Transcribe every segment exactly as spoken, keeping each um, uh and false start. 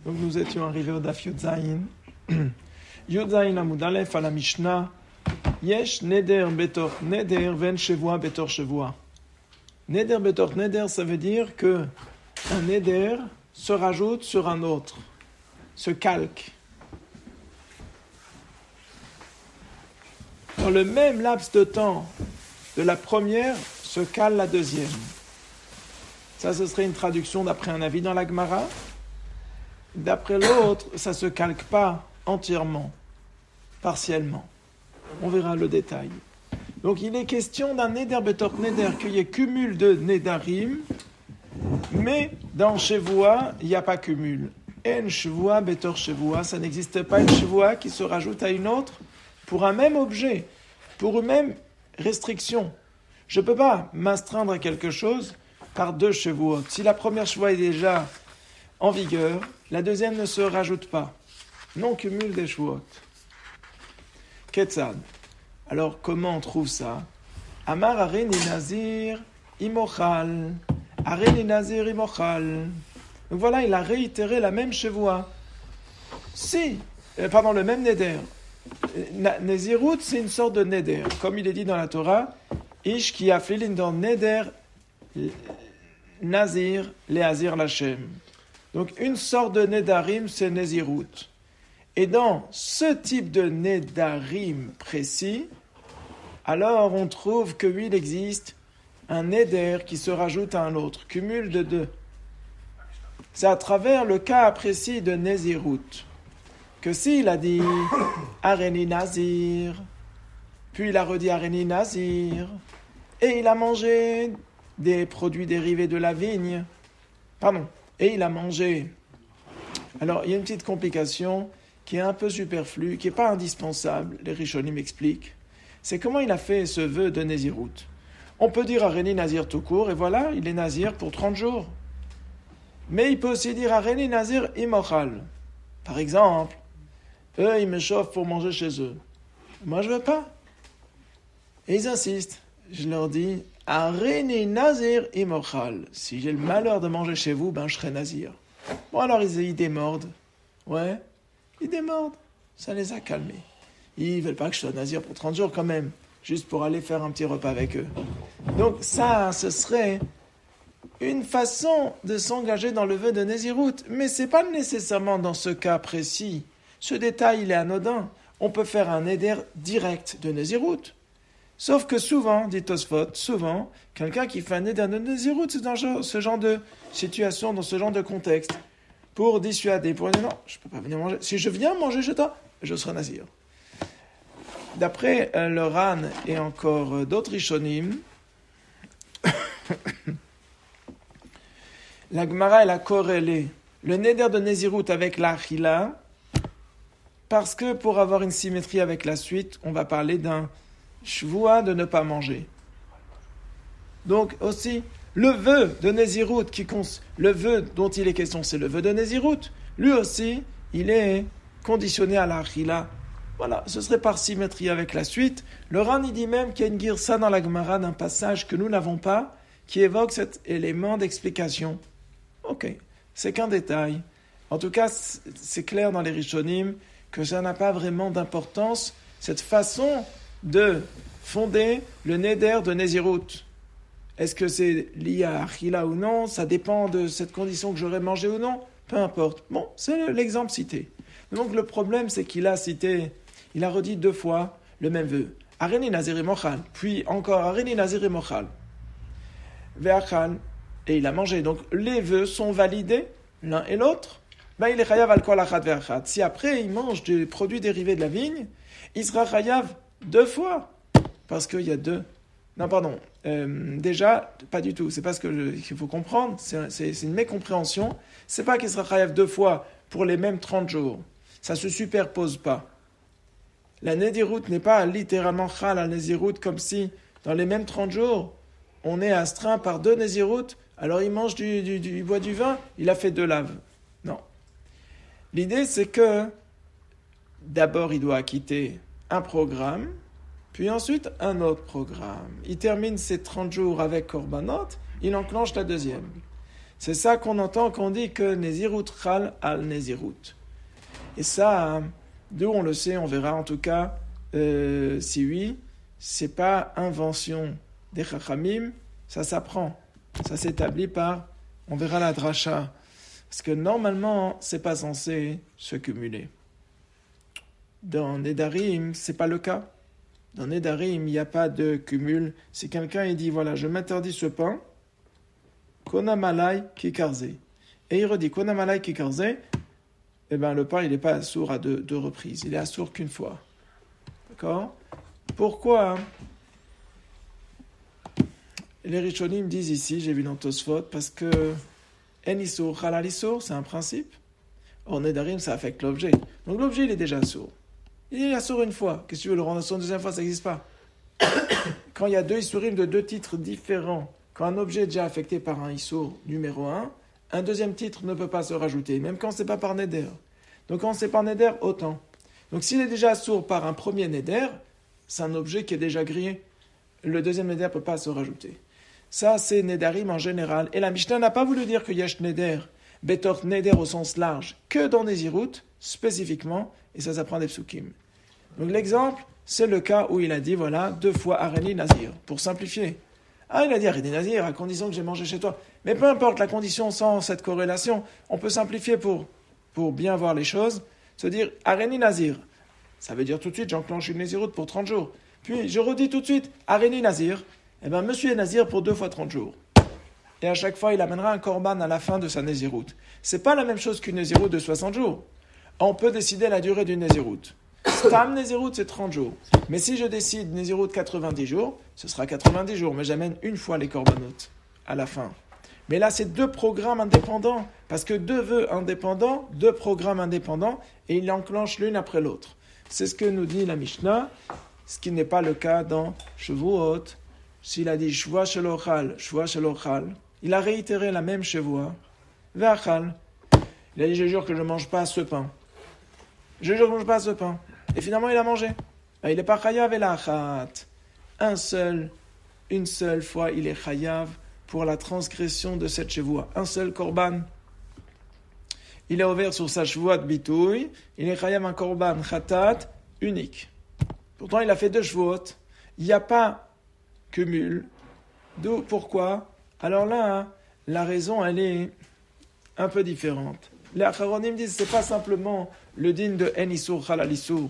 Donc nous étions arrivés au Daf Yud Zayin. Yud Zayin Amud Aleph à la Mishnah. Yesh neder betor neder ven shevua betor shevua. Neder betor neder, ça veut dire que un neder se rajoute sur un autre, se calque. Dans le même laps de temps de la première, se cale la deuxième. Ça, ce serait une traduction d'après un avis dans la Gemara. D'après l'autre, ça ne se calque pas entièrement, partiellement. On verra le détail. Donc, il est question d'un neder betor neder, qu'il y ait cumul de nedarim, mais dans Shevoua, il n'y a pas cumul. En Shevoua betor Shevoua, ça n'existe pas une Shevoua qui se rajoute à une autre pour un même objet, pour une même restriction. Je ne peux pas m'astreindre à quelque chose par deux Shevuot. Si la première Shevoua est déjà en vigueur, la deuxième ne se rajoute pas. Non cumul des Shevuot. Ketzad. Alors, comment on trouve ça? Amar areni nazir imochal. Areni nazir imochal. Donc voilà, il a réitéré la même Shevoua. Si, euh, pardon, le même neder. Nezirut, c'est une sorte de neder. Comme il est dit dans la Torah, Ish ki aflilin dans neder nazir leazir lachem. Donc une sorte de nedarim, c'est nezirut. Et dans ce type de nedarim précis, alors on trouve que oui, il existe un neder qui se rajoute à un autre, cumul de deux. C'est à travers le cas précis de nezirut que s'il a dit Areni Nazir, puis il a redit Areni Nazir, et il a mangé des produits dérivés de la vigne, pardon, et il a mangé. Alors, il y a une petite complication qui est un peu superflue, qui n'est pas indispensable, les Rishonim m'expliquent, c'est comment il a fait ce vœu de Nézirut. On peut dire Areni Nazir tout court, et voilà, il est Nazir pour trente jours. Mais il peut aussi dire Areni Nazir Imochal. Par exemple, eux, ils me chauffent pour manger chez eux. Moi, je veux pas. Et ils insistent. Je leur dis, Areni Nazir Imochal. Si j'ai le malheur de manger chez vous, ben je serai Nazir. Bon, alors ils, ils démordent. Ouais, ils démordent. Ça les a calmés. Ils veulent pas que je sois Nazir pour trente jours quand même, juste pour aller faire un petit repas avec eux. Donc ça, ce serait une façon de s'engager dans le vœu de Nézirut. Mais c'est pas nécessairement dans ce cas précis. Ce détail, il est anodin. On peut faire un neder direct de Nézirut. Sauf que souvent, dit Tosfot, souvent, quelqu'un qui fait un neder de Nézirut, c'est dans ce genre de situation, dans ce genre de contexte, pour dissuader, pour dire non, je ne peux pas venir manger. Si je viens manger chez toi, je serai Nazir. D'après euh, le Ran et encore euh, d'autres Rishonim, la Gemara, elle a corrélé le neder de Nézirut avec l'achila, parce que pour avoir une symétrie avec la suite, on va parler d'un shvoua de ne pas manger. Donc aussi, le vœu de Nézirut, qui cons... le vœu dont il est question, c'est le vœu de Nézirut. Lui aussi, il est conditionné à la achila. Voilà, ce serait par symétrie avec la suite. Le Ran, il dit même qu'il y a une girsa dans la Gemara d'un passage que nous n'avons pas, qui évoque cet élément d'explication. Ok, c'est qu'un détail. En tout cas, c'est clair dans les Rishonim que ça n'a pas vraiment d'importance, cette façon de fonder le neder de Nézirut. Est-ce que c'est lié à Achila ou non? Ça dépend de cette condition que j'aurais mangé ou non. Peu importe. Bon, c'est l'exemple cité. Donc le problème, c'est qu'il a cité, il a redit deux fois le même vœu. Areni Nazir Mochal. Puis encore Areni Nazir Mochal. Ve'achal. Et il a mangé. Donc les vœux sont validés, l'un et l'autre. Ben, il est chayav al kol achat ve'achat. Si après il mange des produits dérivés de la vigne, il sera chayav deux fois. Parce qu'il y a deux. Non, pardon. Euh, déjà, pas du tout. C'est pas ce que je, qu'il faut comprendre. C'est, c'est, c'est une mécompréhension. C'est pas qu'il sera chayav deux fois pour les mêmes trente jours. Ça se superpose pas. La Nézirut n'est pas littéralement chal à Nézirut comme si, dans les mêmes trente jours, on est astreint par deux Nézirut. Alors il mange du, du, du, il boit du vin, il a fait deux laves. Non. L'idée, c'est que d'abord, il doit acquitter un programme, puis ensuite un autre programme. Il termine ses trente jours avec Korbanot, il enclenche la deuxième. C'est ça qu'on entend quand on dit que Nézirut Chal al Nézirut. Et ça, d'où on le sait, on verra en tout cas, euh, si oui, c'est pas invention des Chachamim, ça s'apprend. Ça s'établit par, on verra la dracha. Parce que normalement, c'est pas censé se cumuler. Dans Nedarim, c'est pas le cas. Dans Nedarim, il n'y a pas de cumul. Si quelqu'un il dit, voilà, je m'interdis ce pain, Konamalai kikarze. Et il redit Konamalai kikarze, eh bien le pain il n'est pas assourd à deux, deux reprises, il est assourd qu'une fois. D'accord? Pourquoi les Rishonim disent ici, j'ai vu dans Tosfot, parce que En issour halal issour, c'est un principe. Or Nedarim, ça affecte l'objet. Donc l'objet il est déjà assourd. Il est assourd une fois. Qu'est-ce que tu veux le rendre assourd une deuxième fois? Ça n'existe pas. Quand il y a deux issourim de deux titres différents, quand un objet est déjà affecté par un issour numéro un, un deuxième titre ne peut pas se rajouter, même quand ce n'est pas par Neder. Donc quand c'est par Neder, autant. Donc s'il est déjà assourd par un premier Neder, c'est un objet qui est déjà grillé. Le deuxième Neder ne peut pas se rajouter. Ça, c'est Nedarim en général. Et la Mishnah n'a pas voulu dire que Yesh Neder, Betor Neder au sens large, que dans Nézirut, spécifiquement, et ça s'apprend des psukim. Donc l'exemple, c'est le cas où il a dit, voilà, deux fois Areni Nazir, pour simplifier. Ah, il a dit Areni Nazir, à condition que j'ai mangé chez toi. Mais peu importe la condition sans cette corrélation, on peut simplifier pour, pour bien voir les choses, se dire Areni Nazir. Ça veut dire tout de suite, j'enclenche une Nézirut pour trente jours. Puis je redis tout de suite Areni Nazir. Eh bien, monsieur est Nazir pour deux fois trente jours. Et à chaque fois, il amènera un korban à la fin de sa Nézirut. C'est pas la même chose qu'une Nézirut de soixante jours. On peut décider la durée d'une Nézirut. Stam Nézirut, c'est trente jours. Mais si je décide Nézirut quatre-vingt-dix jours, ce sera quatre-vingt-dix jours. Mais j'amène une fois les korbanot à la fin. Mais là, c'est deux programmes indépendants. Parce que deux vœux indépendants, deux programmes indépendants, et il enclenche l'une après l'autre. C'est ce que nous dit la Mishnah, ce qui n'est pas le cas dans Shavuot. S'il a dit Shvoa Shelochal, Shvoa Shelochal, il a réitéré la même Shvoa. Ve'achal. Il a dit je jure que je ne mange pas ce pain. Je jure que je ne mange pas ce pain. Et finalement il a mangé. Il n'est pas chayav et l'achat. Un seul, une seule fois il est chayav pour la transgression de cette Shvoa. Un seul korban. Il est ouvert sur sa Shvoa de bitouille. Il est chayav un korban chatat unique. Pourtant il a fait deux Shvoot. Il n'y a pas cumul. D'où, pourquoi? Alors là, hein, la raison, elle est un peu différente. Les Acharonim disent que ce n'est pas simplement le din de En Issour Halal Issour.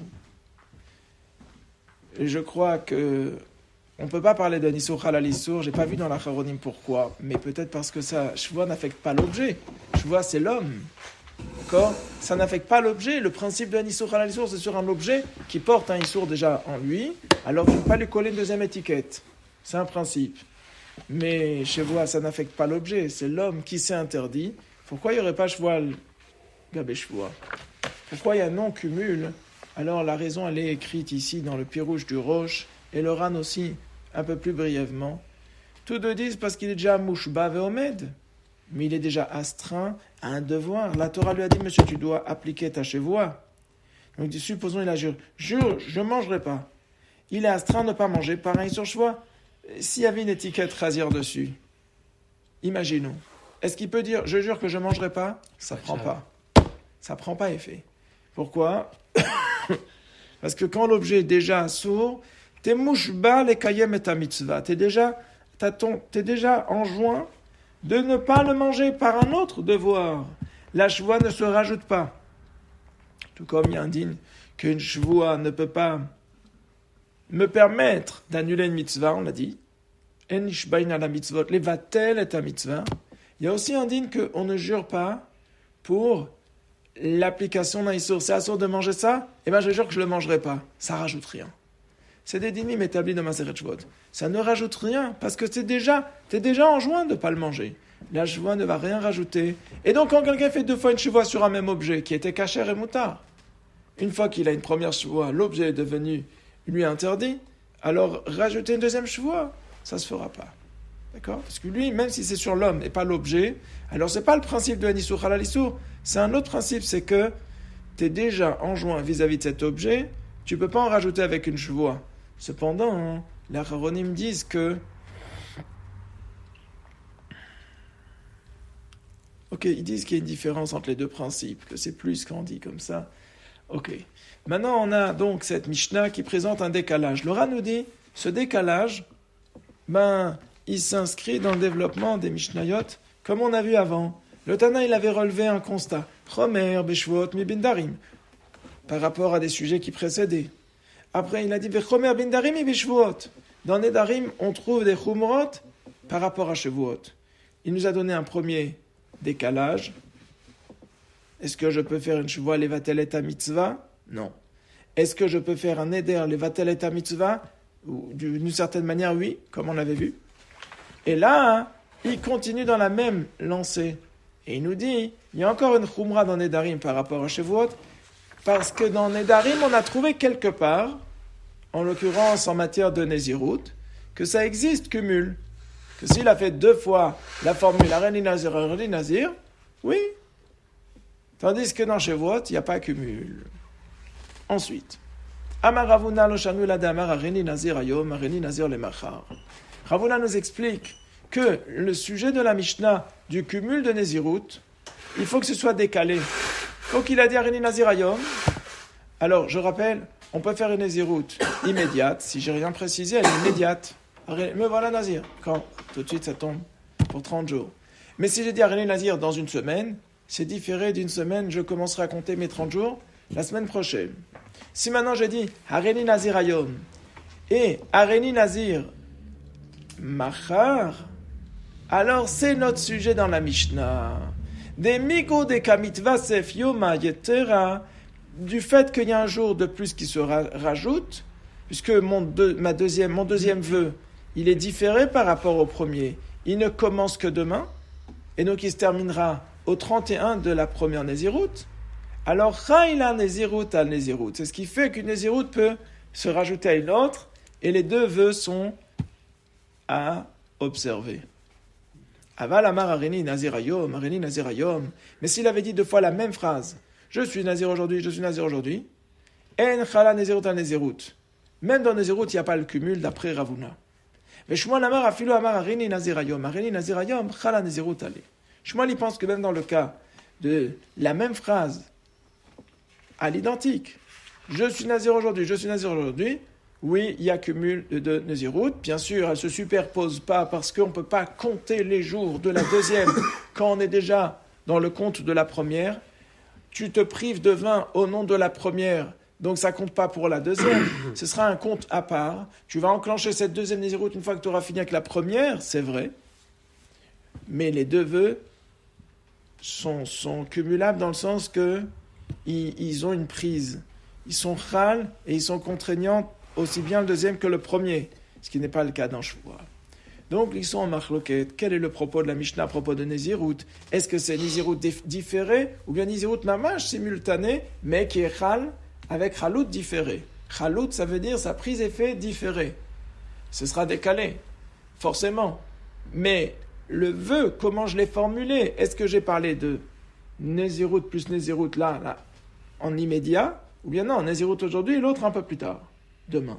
Et je crois que on ne peut pas parler d'En Issour Halal Issour. Je n'ai pas vu dans l'Acharonim pourquoi. Mais peut-être parce que ça, Shvoa n'affecte pas l'objet. Shvoa, c'est l'homme. D'accord? Ça n'affecte pas l'objet. Le principe de En Issour Halal Issour, c'est sur un objet qui porte un Issour déjà en lui. Alors, il ne faut pas lui coller une deuxième étiquette. C'est un principe. Mais chez vous, ça n'affecte pas l'objet. C'est l'homme qui s'est interdit. Pourquoi il n'y aurait pas cheval Gabé chevois? Pourquoi il y a non-cumul? Alors la raison, elle est écrite ici dans le Pirouche du Roche et le Ran aussi, un peu plus brièvement. Tous deux disent parce qu'il est déjà mouchba ve'omed, mais il est déjà astreint à un devoir. La Torah lui a dit, monsieur, tu dois appliquer ta chevoie. Donc supposons il a juré, jure, je ne mangerai pas. Il est astreint de ne pas manger, pareil sur chevoie. S'il y avait une étiquette rasière dessus, imaginons. Est-ce qu'il peut dire, je jure que je ne mangerai pas? Ça ne prend pas. Ça ne prend pas effet. Pourquoi? Parce que quand l'objet est déjà sourd, t'es mouchba les kayem et ta mitzvah. T'es déjà, t'as ton, t'es déjà enjoint de ne pas le manger par un autre devoir. La chevoie ne se rajoute pas. Tout comme il indigne qu'une chevoie ne peut pas me permettre d'annuler une mitzvah, on l'a dit. En ishbain ala mitzvot, levatel et ta mitzvah. Il y a aussi un din qu'on ne jure pas pour l'application d'un issour. C'est assour de manger ça? Eh bien, je jure que je ne le mangerai pas. Ça ne rajoute rien. C'est des dinim établis dans Maseret Shvot. Ça ne rajoute rien parce que t'es déjà, t'es déjà enjoint de ne pas le manger. La chevoie ne va rien rajouter. Et donc, quand quelqu'un fait deux fois une chevoie sur un même objet qui était kasher et moutard, une fois qu'il a une première chevoie, l'objet est devenu lui interdit, alors rajouter une deuxième chevoie, ça ne se fera pas. D'accord? Parce que lui, même si c'est sur l'homme et pas l'objet, alors c'est pas le principe de Hanissour Halal Issour, c'est un autre principe, c'est que tu es déjà enjoint vis-à-vis de cet objet, tu ne peux pas en rajouter avec une chevoie. Cependant, hein, les Acharonim disent que Ok, ils disent qu'il y a une différence entre les deux principes, que c'est plus quand on dit comme ça. Ok. Maintenant, on a donc cette Mishnah qui présente un décalage. Laura nous dit, ce décalage, ben, il s'inscrit dans le développement des Mishnayot, comme on a vu avant. Le Tana, il avait relevé un constat. Chomer, Beshvot, Mibindarim, par rapport à des sujets qui précédaient. Après, il a dit, Chomer, Bindarim, et Beshvot. Dans Nedarim, on trouve des Chumrot par rapport à Shavuot. Il nous a donné un premier décalage. Est-ce que je peux faire une Shuvah levatel et mitzvah? Non. Est-ce que je peux faire un Neder levatel et mitzvah? D'une certaine manière, oui, comme on l'avait vu. Et là, hein, il continue dans la même lancée. Et il nous dit, il y a encore une Chumra dans Nedarim par rapport à Shavuot, parce que dans Nedarim, on a trouvé quelque part, en l'occurrence en matière de Nézirut, que ça existe, cumul. Que s'il a fait deux fois la formule Areni Nazir, Areni Nazir, oui. Tandis que dans Shavuot, il n'y a pas cumul. Ensuite, Amar Ravuna lo shanu ladamar Areni Nazir ayom, Areni Nazir le machar. Ravuna nous explique que le sujet de la Mishnah du cumul de Nézirut, il faut que ce soit décalé. Il faut qu'il a dit Areni Nazir ayom. Alors, je rappelle, on peut faire une Nézirut immédiate. Si j'ai rien précisé, elle est immédiate. Me voilà Nazir. Quand? Tout de suite, ça tombe pour trente jours. Mais si j'ai dit Areni Nazir dans une semaine, c'est différé d'une semaine, je commencerai à compter mes trente jours la semaine prochaine. Si maintenant je dis Areni Nazir Ayom et Areni Nazir Machar, alors c'est notre sujet dans la Mishnah. Des migo de kamitva sef yoma yetera, du fait qu'il y a un jour de plus qui se ra- rajoute, puisque mon, deux, ma deuxième, mon deuxième vœu, il est différé par rapport au premier. Il ne commence que demain, et donc il se terminera au trente et un de la première Nézirut. Alors, Chayla Nézirut al Nézirut. C'est ce qui fait qu'une Nézirut peut se rajouter à une autre, et les deux vœux sont à observer. Aval Amar Areni Nazir Ayom, Areni Nazir Ayom. Mais s'il avait dit deux fois la même phrase, je suis Nazir aujourd'hui, je suis Nazir aujourd'hui, En Chala Nézirut al Nézirut. Même dans Nézirut, il n'y a pas le cumul d'après Ravuna. Mais Shmuel Amar Afilo Amar Areni Nazir Ayom, Areni Nazir Ayom, Chala Nézirut al. Shmuel, il pense que même dans le cas de la même phrase, à l'identique, je suis Nazir aujourd'hui, je suis Nazir aujourd'hui, oui, il y a cumul de Nézirut. Bien sûr, elle ne se superpose pas parce qu'on ne peut pas compter les jours de la deuxième quand on est déjà dans le compte de la première. Tu te prives de vin au nom de la première, donc ça ne compte pas pour la deuxième. Ce sera un compte à part. Tu vas enclencher cette deuxième Nézirut une fois que tu auras fini avec la première, c'est vrai. Mais les deux vœux sont, sont cumulables dans le sens que ils, ils ont une prise. Ils sont chal et ils sont contraignants aussi bien le deuxième que le premier, ce qui n'est pas le cas dans Shvoua. Donc, ils sont en marloquette. Quel est le propos de la Mishnah à propos de Nézirut? Est-ce que c'est Nézirut différé ou bien Nézirut mamash simultané, mais qui est chal avec chalout différé? Chalout, ça veut dire sa prise effet différé. Ce sera décalé, forcément. Mais le vœu, comment je l'ai formulé? Est-ce que j'ai parlé de Nézirut plus Nézirut là, là, en immédiat? Ou bien non, Nézirut aujourd'hui et l'autre un peu plus tard, demain.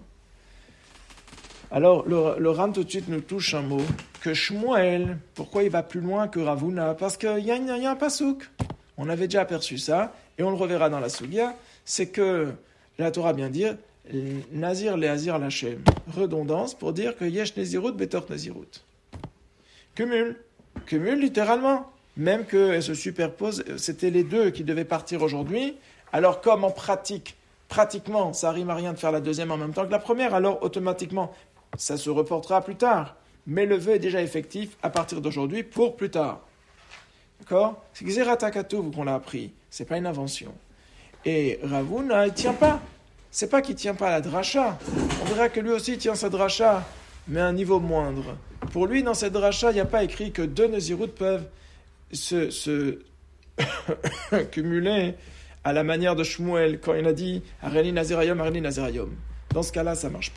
Alors, le, le Ram tout de suite nous touche un mot, que Shmuel, pourquoi il va plus loin que Ravuna? Parce qu'il y, y a un pasouk. On avait déjà aperçu ça, et on le reverra dans la Sugia, c'est que la Torah bien dire, Nazir le Hazir Lachem, redondance pour dire que Yesh Nézirut Betor Nézirut. Cumul, cumul littéralement, même qu'elle se superpose, c'était les deux qui devaient partir aujourd'hui. Alors comme en pratique, pratiquement, ça rime à rien de faire la deuxième en même temps que la première, alors automatiquement, ça se reportera plus tard. Mais le vœu est déjà effectif à partir d'aujourd'hui pour plus tard. D'accord? C'est Xeratakatu qu'on l'a appris, c'est pas une invention. Et Ravuna, il ne tient pas. C'est pas qu'il ne tient pas à la dracha. On verra que lui aussi tient sa dracha, mais à un niveau moindre. Pour lui, dans cette dracha, il n'y a pas écrit que deux Nézirut peuvent se, se cumuler à la manière de Shmuel, quand il a dit « Areni Nazirayom, Areni Nazirayom ». Dans ce cas-là, ça ne marche pas.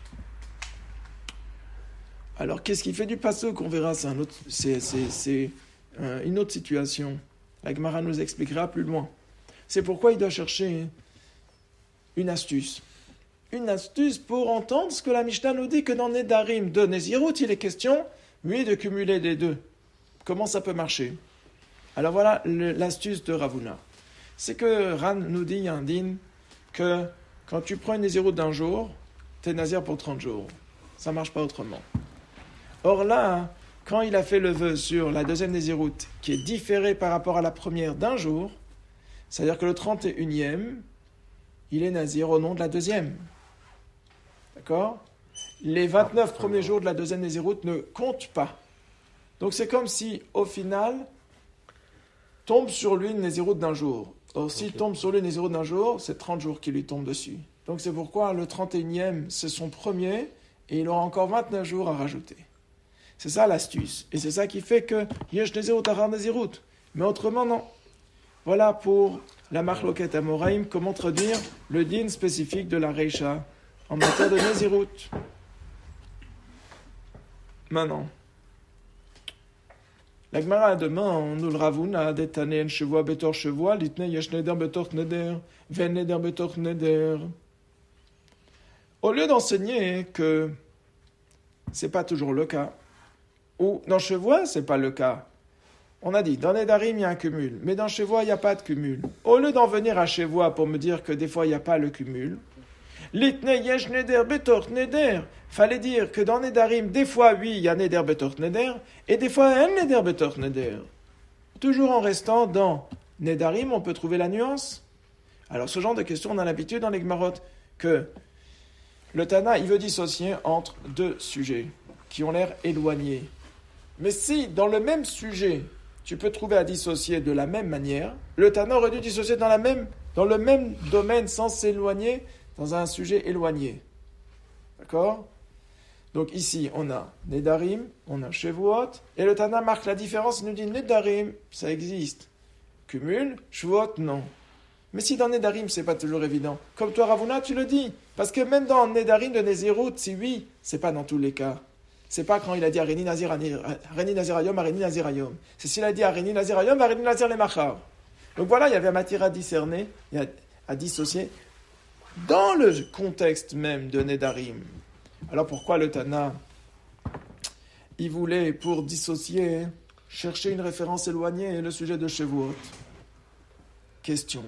Alors, qu'est-ce qui fait du passouk? On verra, c'est, un autre, c'est, c'est, c'est euh, une autre situation. La Gemara nous expliquera plus loin. C'est pourquoi il doit chercher une astuce. Une astuce pour entendre ce que la Mishnah nous dit, que dans Nedarim de Nézirut, il est question, oui, de cumuler les deux. Comment ça peut marcher? Alors voilà le, l'astuce de Ravuna. C'est que Ran nous dit, il y a un din, que quand tu prends une Nézirut d'un jour, t'es Nazir pour trente jours. Ça ne marche pas autrement. Or là, quand il a fait le vœu sur la deuxième Nézirut, qui est différée par rapport à la première d'un jour, c'est-à-dire que le trente et unième, il est Nazir au nom de la deuxième. D'accord ? Les vingt-neuf premiers jours de la deuxième Nézirut ne comptent pas. Donc c'est comme si, au final, tombe sur lui une Nézirut d'un jour. Or, s'il okay. tombe sur lui une Nézirut d'un jour, c'est trente jours qui lui tombent dessus. Donc c'est pourquoi le trente et unième, c'est son premier, et il aura encore vingt-neuf jours à rajouter. C'est ça l'astuce. Et c'est ça qui fait que Yesh Nézirut Ahar Nézirut. Mais autrement, non. Voilà pour la Marloquet Amoraïm, comment traduire le din spécifique de la Reisha en matière de Nézirut. Maintenant, la Gemara demande, nous le Ravuna, d'Etanen Chevoa Betor Chevoa, l'Itne Yesh Neder Betor Neder, Ven Neder Betor Neder. Au lieu d'enseigner que c'est pas toujours le cas, ou dans Chevoa, c'est pas le cas. On a dit, dans Nedarim, il y a un cumul, mais dans Chevoa, il n'y a pas de cumul. Au lieu d'en venir à Chevoa pour me dire que des fois, il n'y a pas le cumul, l'Itne Yesh Neder Betor Neder, fallait dire que dans Nedarim, des fois, oui, il y a Neder Betor Neder, et des fois, un Neder Betor Neder. Toujours en restant dans Nedarim, on peut trouver la nuance. Alors, ce genre de questions, on a l'habitude dans les Gemarot que le Tana, il veut dissocier entre deux sujets qui ont l'air éloignés. Mais si, dans le même sujet, tu peux trouver à dissocier de la même manière, le Tana aurait dû dissocier dans, la même, dans le même domaine sans s'éloigner dans un sujet éloigné. D'accord ? Donc ici, on a Nedarim, on a Shevuot, et le Tana marque la différence, il nous dit Nedarim, ça existe. Cumul, Shevuot, non. Mais si dans Nedarim, c'est pas toujours évident. Comme toi, Ravuna, tu le dis. Parce que même dans Nedarim de Nézirut, si oui, c'est pas dans tous les cas. C'est pas quand il a dit Areni Nazir Areni Nazirayom, Areni Nazirayom. C'est s'il a dit Areni Nazirayom, Areni Nazir les Machar. Donc voilà, il y avait matière à discerner, à dissocier dans le contexte même de Nedarim. Alors pourquoi le Tana, il voulait, pour dissocier, chercher une référence éloignée, le sujet de Shevuot? Question.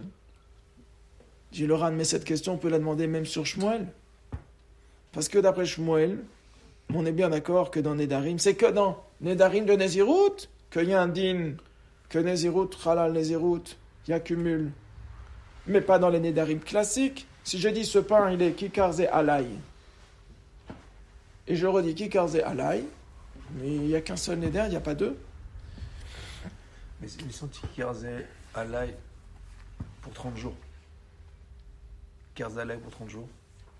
Dit le Ran, mais cette question, on peut la demander même sur Shmuel. Parce que d'après Shmuel, on est bien d'accord que dans Nedarim, c'est que dans Nedarim de Nézirut, qu'il y a un din, que Nézirut, Halal Nézirut, il y a cumul. Mais pas dans les Nedarim classiques. Si je dis ce pain, il est Kikarze Alay, et je redis Kikarze Alay, mais il n'y a qu'un seul Neder, il n'y a pas deux. Mais ils sont Kikarze Alay pour trente jours. Kikarze Alay pour trente jours.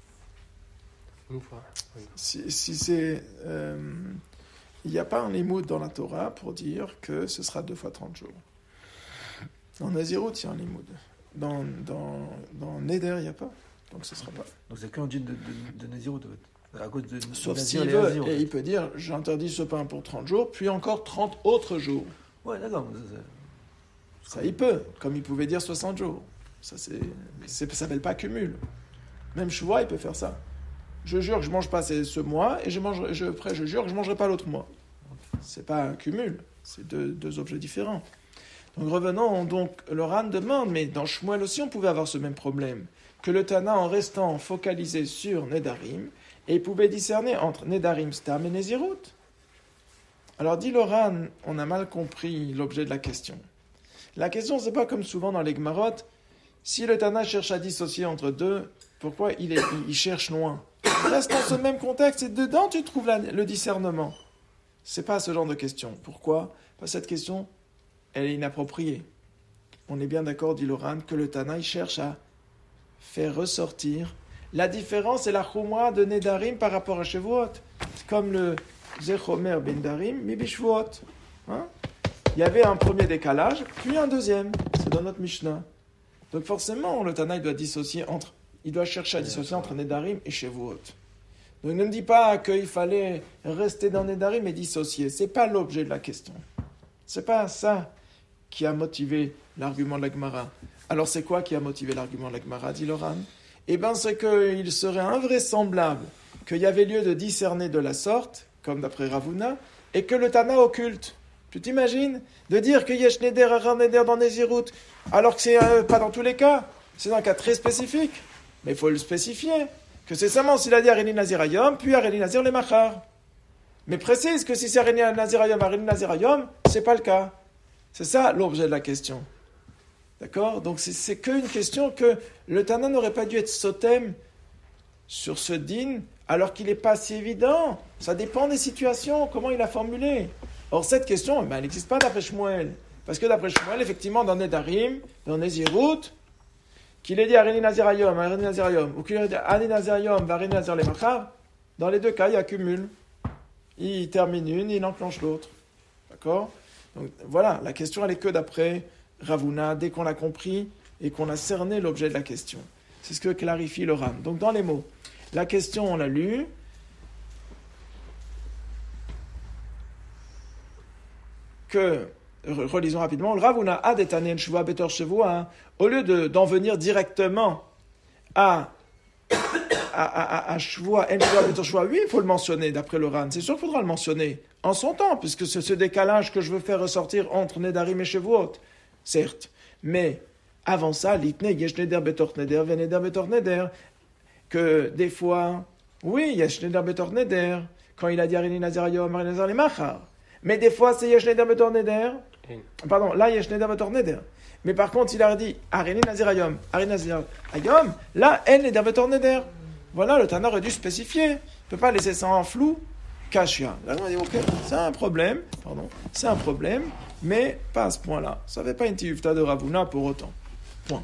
Une fois. Oui. Si, si c'est... Euh, il n'y a pas un limoud dans la Torah pour dire que ce sera deux fois trente jours. Dans Nazirut, il y a un limoud. Dans, dans, dans Neder, il n'y a pas. Donc ce ne sera pas. Donc c'est qu'un din de, de, de Nazirut, à cause de Sauf Nazir, s'il les veut, Nazir, et il peut dire, j'interdis ce pain pour trente jours, puis encore trente autres jours. Ouais, d'accord. Ça, il peut, comme il pouvait dire soixante jours. Ça, c'est, c'est, ça s'appelle pas cumul. Même Shuvah, il peut faire ça. Je jure que je ne mange pas ce mois, et je, mange, je, après, je jure que je ne mangerai pas l'autre mois. Ce n'est pas un cumul, c'est deux, deux objets différents. Donc revenons, donc, le Ran demande, mais dans Shmuel aussi, on pouvait avoir ce même problème, que le Tana, en restant focalisé sur Nedarim, et il pouvait discerner entre Nedarim Stam et Nézirut. Alors dit le Ran, on a mal compris l'objet de la question. La question, c'est pas comme souvent dans les Gemarot, si le Tana cherche à dissocier entre deux, pourquoi il, est, il, il cherche loin? Reste dans ce même contexte, et dedans tu trouves la, le discernement. C'est pas ce genre de question. Pourquoi? Parce que cette question, elle est inappropriée. On est bien d'accord, dit le Ran, que le Tana, il cherche à faire ressortir la différence et la choumra de Nedarim par rapport à Shevuot. Comme le Zechomer ben Darim, mi bishvuot. Hein? Il y avait un premier décalage, puis un deuxième. C'est dans notre Mishnah. Donc forcément, le Tana, il doit dissocier entre, il doit chercher à dissocier entre Nedarim et Shevuot. Donc ne me dis pas qu'il fallait rester dans Nedarim et dissocier. C'est pas l'objet de la question. C'est pas ça qui a motivé l'argument de la Gemara. Alors c'est quoi qui a motivé l'argument de la Gemara, dit le Ran? Eh bien c'est qu'il serait invraisemblable qu'il y avait lieu de discerner de la sorte, comme d'après Ravuna, et que le Tana occulte, Tu t'imagines de dire que Yesh Neder, Arar Neder dans Nézirut, alors que c'est euh, pas dans tous les cas, c'est un cas très spécifique. Mais il faut le spécifier, que c'est seulement s'il a dit Areni Nazirayom, puis Areni Nazir le Machar. Mais précise que si c'est Areni Nazirayom, Areni Nazirayom, c'est pas le cas. C'est ça l'objet de la question. D'accord ? Donc c'est, c'est qu'une question que le Tana n'aurait pas dû être sotem sur ce din, alors qu'il n'est pas si évident. Ça dépend des situations, comment il a formulé. Or, cette question, ben, elle n'existe pas d'après Shmuel. Parce que d'après Shmuel, effectivement, dans Nedarim, dans Nezirut, qu'il ait dit Areni Nazirayom, Areni Nazirayom, ou qu'il ait dit Areni Nazirayom, Areni Nazir le Machar, dans les deux cas, il accumule. Il termine une, il enclenche l'autre. D'accord ? Donc voilà, la question, elle est que d'après Ravuna, dès qu'on l'a compris et qu'on a cerné l'objet de la question. C'est ce que clarifie le Ram. Donc dans les mots, la question, on l'a lu. Que, relisons rapidement, le Ravuna a détané Shuvah Betor Shavua, au lieu de, d'en venir directement à à, à, à Shuvah, En Shuvah Betor Shavua, oui, il faut le mentionner d'après le Ram. C'est sûr qu'il faudra le mentionner en son temps, puisque c'est ce décalage que je veux faire ressortir entre Nedarim et Shavuot, certes. Mais avant ça, l'itne yesh neder betor neder, veneder betor neder, que des fois, oui, yesh neder betor neder, quand il a dit Areni Nazirayom, Areni Nazir le Machar. Mais des fois, c'est yesh neder betor neder. Pardon, là, yesh neder betor neder. Mais par contre, il a dit Areni Nazirayom, Areni Nazirayom, là, en neder betor neder. Voilà, le Tana aurait dû spécifier. Il ne peut pas laisser ça en flou. Kashia. Là, on a dit, ok, c'est un problème, pardon, c'est un problème, mais pas à ce point-là. Ça ne fait pas une tiyufta de Ravuna pour autant. Point.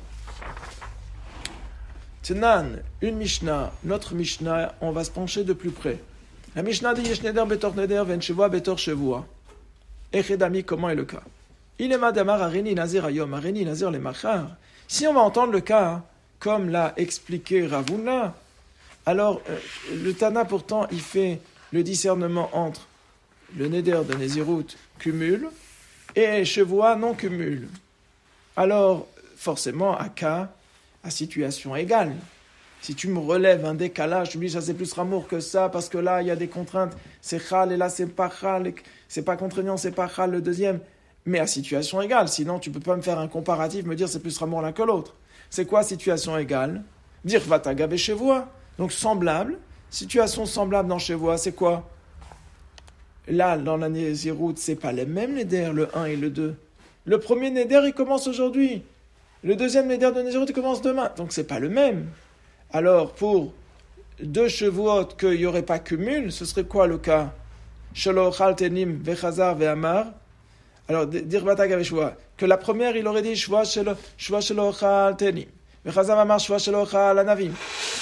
Tnan, une Mishnah, notre Mishnah, on va se pencher de plus près. La Mishnah dit Yesh neder betor neder, ven shevua betor shevua. Echedami, comment est le cas? Il est madamar areni nazir ayom, areni nazir le machar. Si on va entendre le cas, comme l'a expliqué Ravuna, alors euh, le Tana pourtant, il fait le discernement entre le neder de Nézirut cumule et Shavua non cumule. Alors, forcément, à cas, à situation égale. Si tu me relèves un décalage, tu me dis ça c'est plus ramour que ça, parce que là il y a des contraintes, c'est chal et là c'est pas chal, c'est pas contraignant, c'est pas chal le deuxième, mais à situation égale. Sinon tu peux pas me faire un comparatif, me dire c'est plus ramour l'un que l'autre. C'est quoi situation égale? Dire vatagabe Shavua. Donc semblable. Situation semblable dans Shavua, c'est quoi? Là, dans la Nézirut, c'est pas les mêmes néder, le un et le deux. Le premier néder, il commence aujourd'hui. Le deuxième néder de Nézirut, il commence demain. Donc c'est pas le même. Alors, pour deux Shavuot qu'il n'y aurait pas cumul, ce serait quoi le cas? Shelo chal tenim vechazar ve'amar. Alors, dire vatagabe Shavua. Que la première, il aurait dit Shua shelo chal tenim. Vechazar ve'amar Shua shelo chal anavim.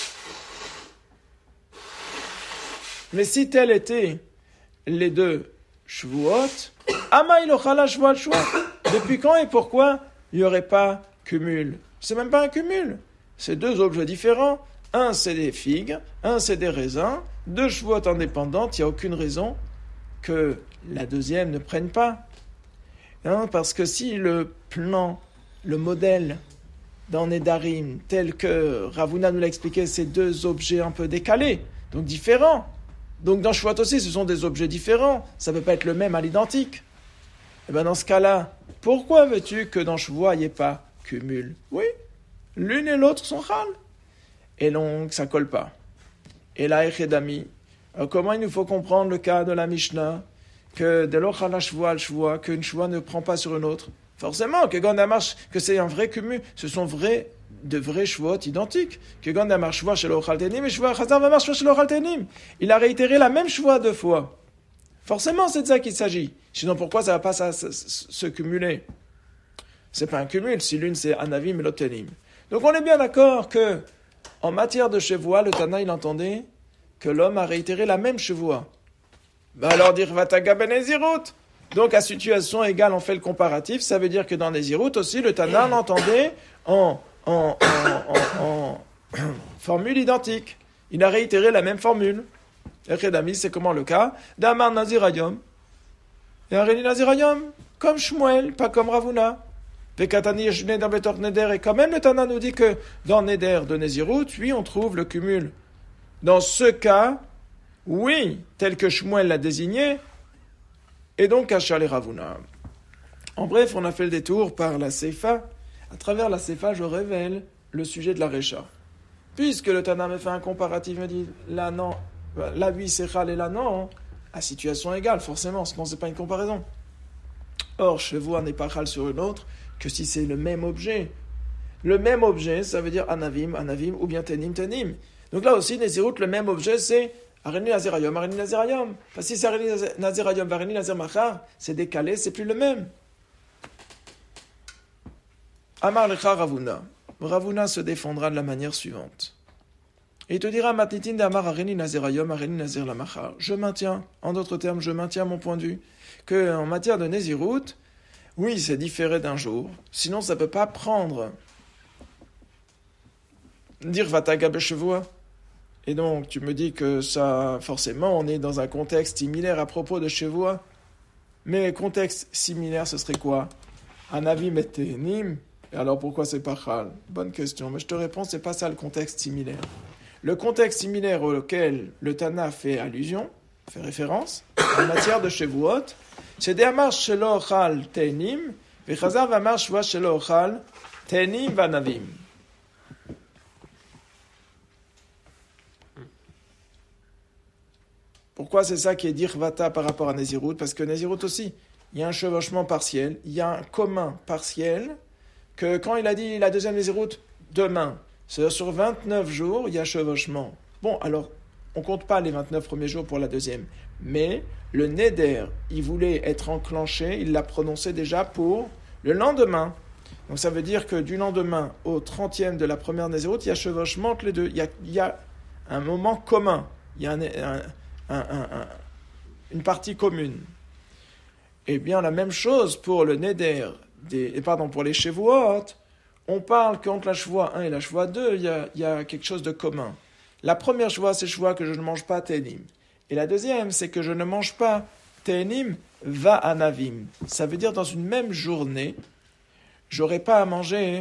Mais si tel était les deux Shavuot, Ama ilochala Shavuot Shavuot. Depuis quand et pourquoi il n'y aurait pas cumul? C'est même pas un cumul. C'est deux objets différents. Un, c'est des figues. Un, c'est des raisins. Deux Shavuot indépendantes. Il n'y a aucune raison que la deuxième ne prenne pas. Hein, parce que si le plan, le modèle dans Nedarim, tel que Ravuna nous l'a expliqué, c'est deux objets un peu décalés, donc différents. Donc dans Shavuot aussi, ce sont des objets différents. Ça ne peut pas être le même à l'identique. Et bien dans ce cas-là, pourquoi veux-tu que dans Shavuot, il n'y ait pas cumul? Oui, l'une et l'autre sont chal. Et donc, ça ne colle pas. Et là, Echedami. Alors comment il nous faut comprendre le cas de la Mishnah? Que de l'ochala Shavuot al Shavuot, qu'une Shavuot ne prend pas sur une autre. Forcément, que Gandamar, que c'est un vrai cumul. Ce sont vrais de vrais Shavuot identiques. Que Gandamar Shavuot chez l'ochaltenim et Shavuot chazar vamar Shavuot chez l'ochaltenim. Il a réitéré la même Shavuot deux fois. Forcément, c'est de ça qu'il s'agit. Sinon, pourquoi ça ne va pas ça, ça, ça, se cumuler? C'est pas un cumul, si l'une c'est anavim et l'autre tenim. Donc on est bien d'accord que, en matière de Shavuot, le Tana il entendait que l'homme a réitéré la même Shavuot. Ben alors dire vatagabe Nézirut. Donc à situation égale, on fait le comparatif. Ça veut dire que dans Nézirut aussi, le Tana l'entendait en En, en, en, en formule identique. Il a réitéré la même formule. Echedami, c'est comment le cas? Damar Nazirayom. Et Areni Nazirayom. Comme Shmuel, pas comme Ravuna. Vekatani Yeshne dans Betor Neder. Et quand même, le Tana nous dit que dans Neder de Nézirut, oui, on trouve le cumul. Dans ce cas, oui, tel que Shmuel l'a désigné, Et donc, Kasher les Ravuna. En bref, on a fait le détour par la Seifa. À travers la Seifa, je révèle le sujet de la Recha. Puisque le Tana me fait un comparatif, me dit, là non, là oui c'est Chal et là non, à situation égale, forcément, sinon c'est pas une comparaison. Or, Shevoua n'est pas Chal sur une autre que si c'est le même objet. Le même objet, ça veut dire Anavim, Anavim, ou bien Tenim, Tenim. Donc là aussi, Nézirut, le même objet, c'est Areni Nazirayom, Areni Nazirayom. Parce que si c'est Areni Nazirayom, Areni Nazir Machar, c'est décalé, c'est plus le même. Amar Lecha Ravuna. Ravuna se défendra de la manière suivante. Et il te dira, Matnitin de Amar Areni Nazirayom, Areni Nazir Lamachar. Je maintiens, en d'autres termes, je maintiens mon point de vue, qu'en matière de Nézirut, oui, c'est différé d'un jour, sinon ça ne peut pas prendre. Dire Vataga Beshevoua. Et donc, tu me dis que ça, forcément, on est dans un contexte similaire à propos de Shevoua. Mais contexte similaire, ce serait quoi? Anavim et Tenim. Et alors, pourquoi c'est pas Chal? Bonne question. Mais je te réponds, c'est pas ça le contexte similaire. Le contexte similaire auquel le Tana fait allusion, fait référence, en matière de Shevuot, c'est des Amar Shelo Chal Tenim, et Chazar Vamar Shvoa Shelo Chal Tenim Vanavim. Pourquoi c'est ça qui est dire Vata par rapport à Nézirut? Parce que Nézirut aussi, il y a un chevauchement partiel, il y a un commun partiel, que quand il a dit la deuxième Nézirut, demain, c'est-à-dire sur vingt-neuf jours, il y a chevauchement. Bon, alors, on ne compte pas les vingt-neuf premiers jours pour la deuxième. Mais le Neder, il voulait être enclenché, il l'a prononcé déjà pour le lendemain. Donc ça veut dire que du lendemain au trentième de la première Nézirut, il y a chevauchement entre les deux. Il y a, il y a un moment commun, il y a un... un Un, un, un, une partie commune. Eh bien, la même chose pour le Neder, des, et pardon, pour les Shevuot, on parle qu'entre la Shevoua un et la Shevoua deux, il y a, il y a quelque chose de commun. La première Shevoua, c'est Shevoua que je ne mange pas Tenim. Et la deuxième, c'est que je ne mange pas Tenim va Anavim. Ça veut dire dans une même journée, j'aurai pas à manger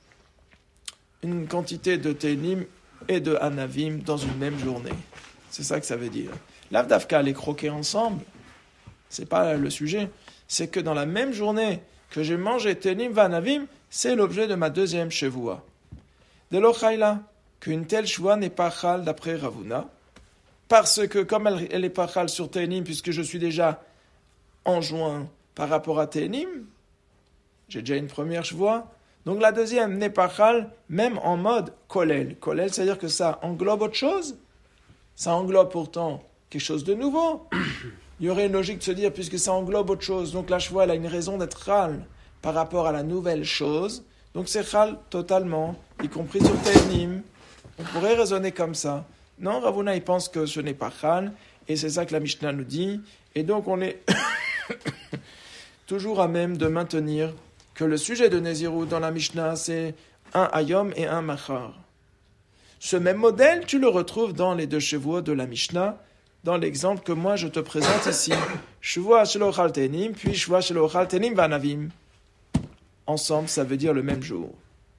une quantité de Tenim et de Anavim dans une même journée. C'est ça que ça veut dire. L'Avdavka, les croquer ensemble, c'est pas le sujet. C'est que dans la même journée que j'ai mangé Tenim Vanavim, c'est l'objet de ma deuxième Shevoua. De l'Ochaïla, qu'une telle Shevoua n'est pas Chal d'après Ravuna, parce que comme elle, elle est pas Chal sur Tenim, puisque je suis déjà enjoint par rapport à Tenim, j'ai déjà une première Shevoua, donc la deuxième n'est pas Chal, même en mode Kolel. Kolel, c'est-à-dire que ça englobe autre chose. Ça englobe pourtant quelque chose de nouveau. Il y aurait une logique de se dire, puisque ça englobe autre chose, donc la Shevoua, elle a une raison d'être Chal par rapport à la nouvelle chose. Donc c'est Chal totalement, y compris sur Tenim. On pourrait raisonner comme ça. Non, Ravuna, il pense que ce n'est pas Chal, et c'est ça que la Mishnah nous dit. Et donc on est toujours à même de maintenir que le sujet de Nézirut dans la Mishnah, c'est un Hayom et un Machar. Ce même modèle, tu le retrouves dans les deux Shevuot de la Mishnah, dans l'exemple que moi je te présente ici. Shevoua shelo chal tenim, puis Shevoua shelo chal tenim vanavim. Ensemble, ça veut dire le même jour.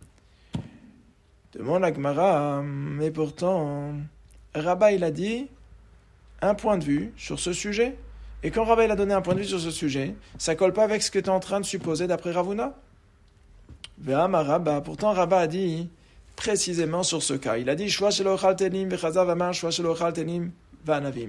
Demande la Gemara, mais pourtant, Rabba il a dit un point de vue sur ce sujet. Et quand Rabba il a donné un point de vue sur ce sujet, ça colle pas avec ce que tu es en train de supposer d'après Ravuna. Ve'ama Rabba, pourtant Rabba a dit précisément sur ce cas. Il a dit Shua shelo chal tenim vechazav amar Shua shelo chal tenim vanavim.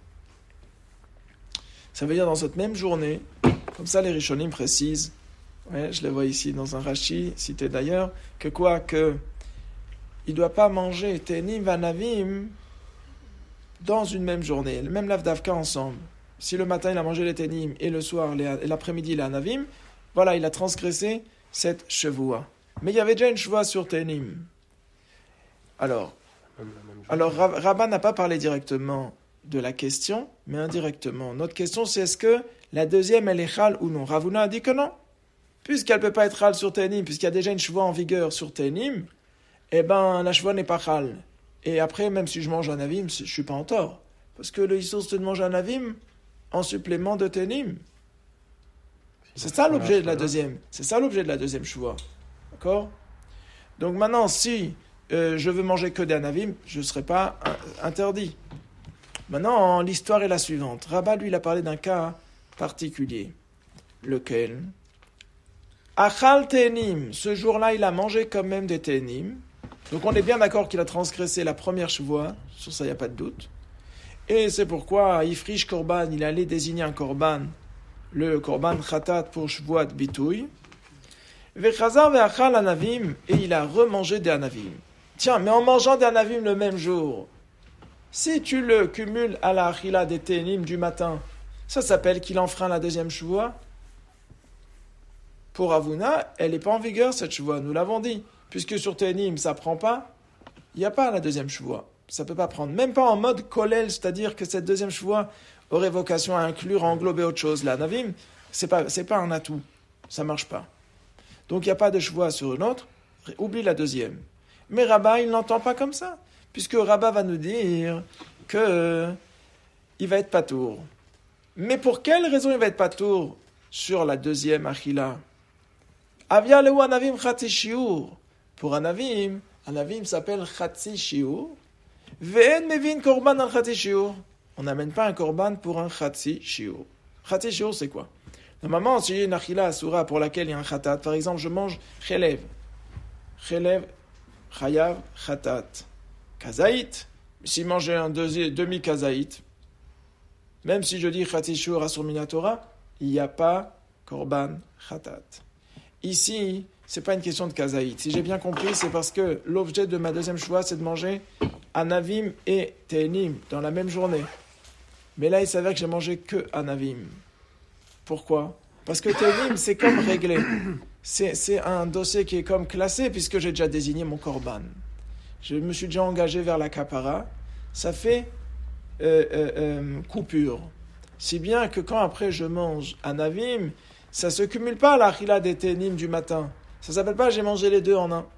Ça veut dire dans cette même journée, comme ça les Rishonim précisent, ouais, je les vois ici dans un Rashi, cité d'ailleurs, que quoi que il ne doit pas manger tenim vanavim dans une même journée, le même lavdavka ensemble. Si le matin il a mangé les tenim et le soir les, et l'après-midi les anavim, voilà, il a transgressé cette chevoua. Mais il y avait déjà une chevoua sur tenim. Alors, alors Rabba n'a pas parlé directement de la question, mais indirectement. Notre question, c'est est-ce que la deuxième, elle est chal ou non? Ravuna a dit que non. Puisqu'elle ne peut pas être chal sur tenim, puisqu'il y a déjà une chevoua en vigueur sur tenim, eh ben, la chevoua n'est pas chal. Et après, même si je mange un avim, je ne suis pas en tort. Parce que le Issour, c'est de manger un avim en supplément de tenim. C'est ça l'objet de la deuxième. C'est ça l'objet de la deuxième chevoua. D'accord? Donc maintenant, si euh, je veux manger que des anavim, je ne serai pas euh, interdit. Maintenant, l'histoire est la suivante. Rabba, lui, il a parlé d'un cas particulier. Lequel? Achal tenim. Ce jour-là, il a mangé quand même des tenim. Donc on est bien d'accord qu'il a transgressé la première shvoa. Sur ça, il n'y a pas de doute. Et c'est pourquoi Ifrish Korban, il allait désigner un Korban, le Korban Khatat pour shvoat bitouy. Vechazar ve'achal anavim. Et il a remangé des anavim. Tiens, mais en mangeant des anavim le même jour, si tu le cumules à la achila des tenim du matin, ça s'appelle qu'il enfreint la deuxième shvoa. Pour Ravuna, elle n'est pas en vigueur cette shvoa, nous l'avons dit. Puisque sur tenim, ça ne prend pas, il n'y a pas la deuxième shvoa. Ça ne peut pas prendre. Même pas en mode kolel, c'est-à-dire que cette deuxième shvoa aurait vocation à inclure, à englober autre chose. La navim, ce n'est pas, c'est pas un atout. Ça ne marche pas. Donc il n'y a pas de shvoa sur une autre. Oublie la deuxième. Mais Rabat, il n'entend pas comme ça. Puisque Rabat va nous dire qu'il euh, va être patour. Mais pour quelle raison il va être patour sur la deuxième achila? Avia lehu anavim chatzi shiur. Pour anavim, anavim s'appelle chatzi shiur. Ve'en mevin korban al chatzi shiur. On n'amène pas un korban pour un chatzi shiur. Chatzi shiur, c'est quoi? Normalement, si j'ai une achila asura pour laquelle il y a un khatat, par exemple, je mange chelev. Chelev, chayav, khatat. Kazaït. Si je mange un demi-kazaït, même si je dis chatzi shiur asur minatora, il n'y a pas korban khatat. Ici, ce n'est pas une question de kazaït. Si j'ai bien compris, c'est parce que l'objet de ma deuxième choix, c'est de manger anavim et tenim dans la même journée. Mais là, il s'avère que j'ai mangé que anavim. Pourquoi? Parce que tenim, c'est comme réglé. C'est, c'est un dossier qui est comme classé, puisque j'ai déjà désigné mon korban. Je me suis déjà engagé vers la kapara. Ça fait euh, euh, euh, coupure. Si bien que quand après je mange anavim, ça ne se cumule pas à l'achila des tenim du matin. Ça ne s'appelle pas j'ai mangé les deux en un.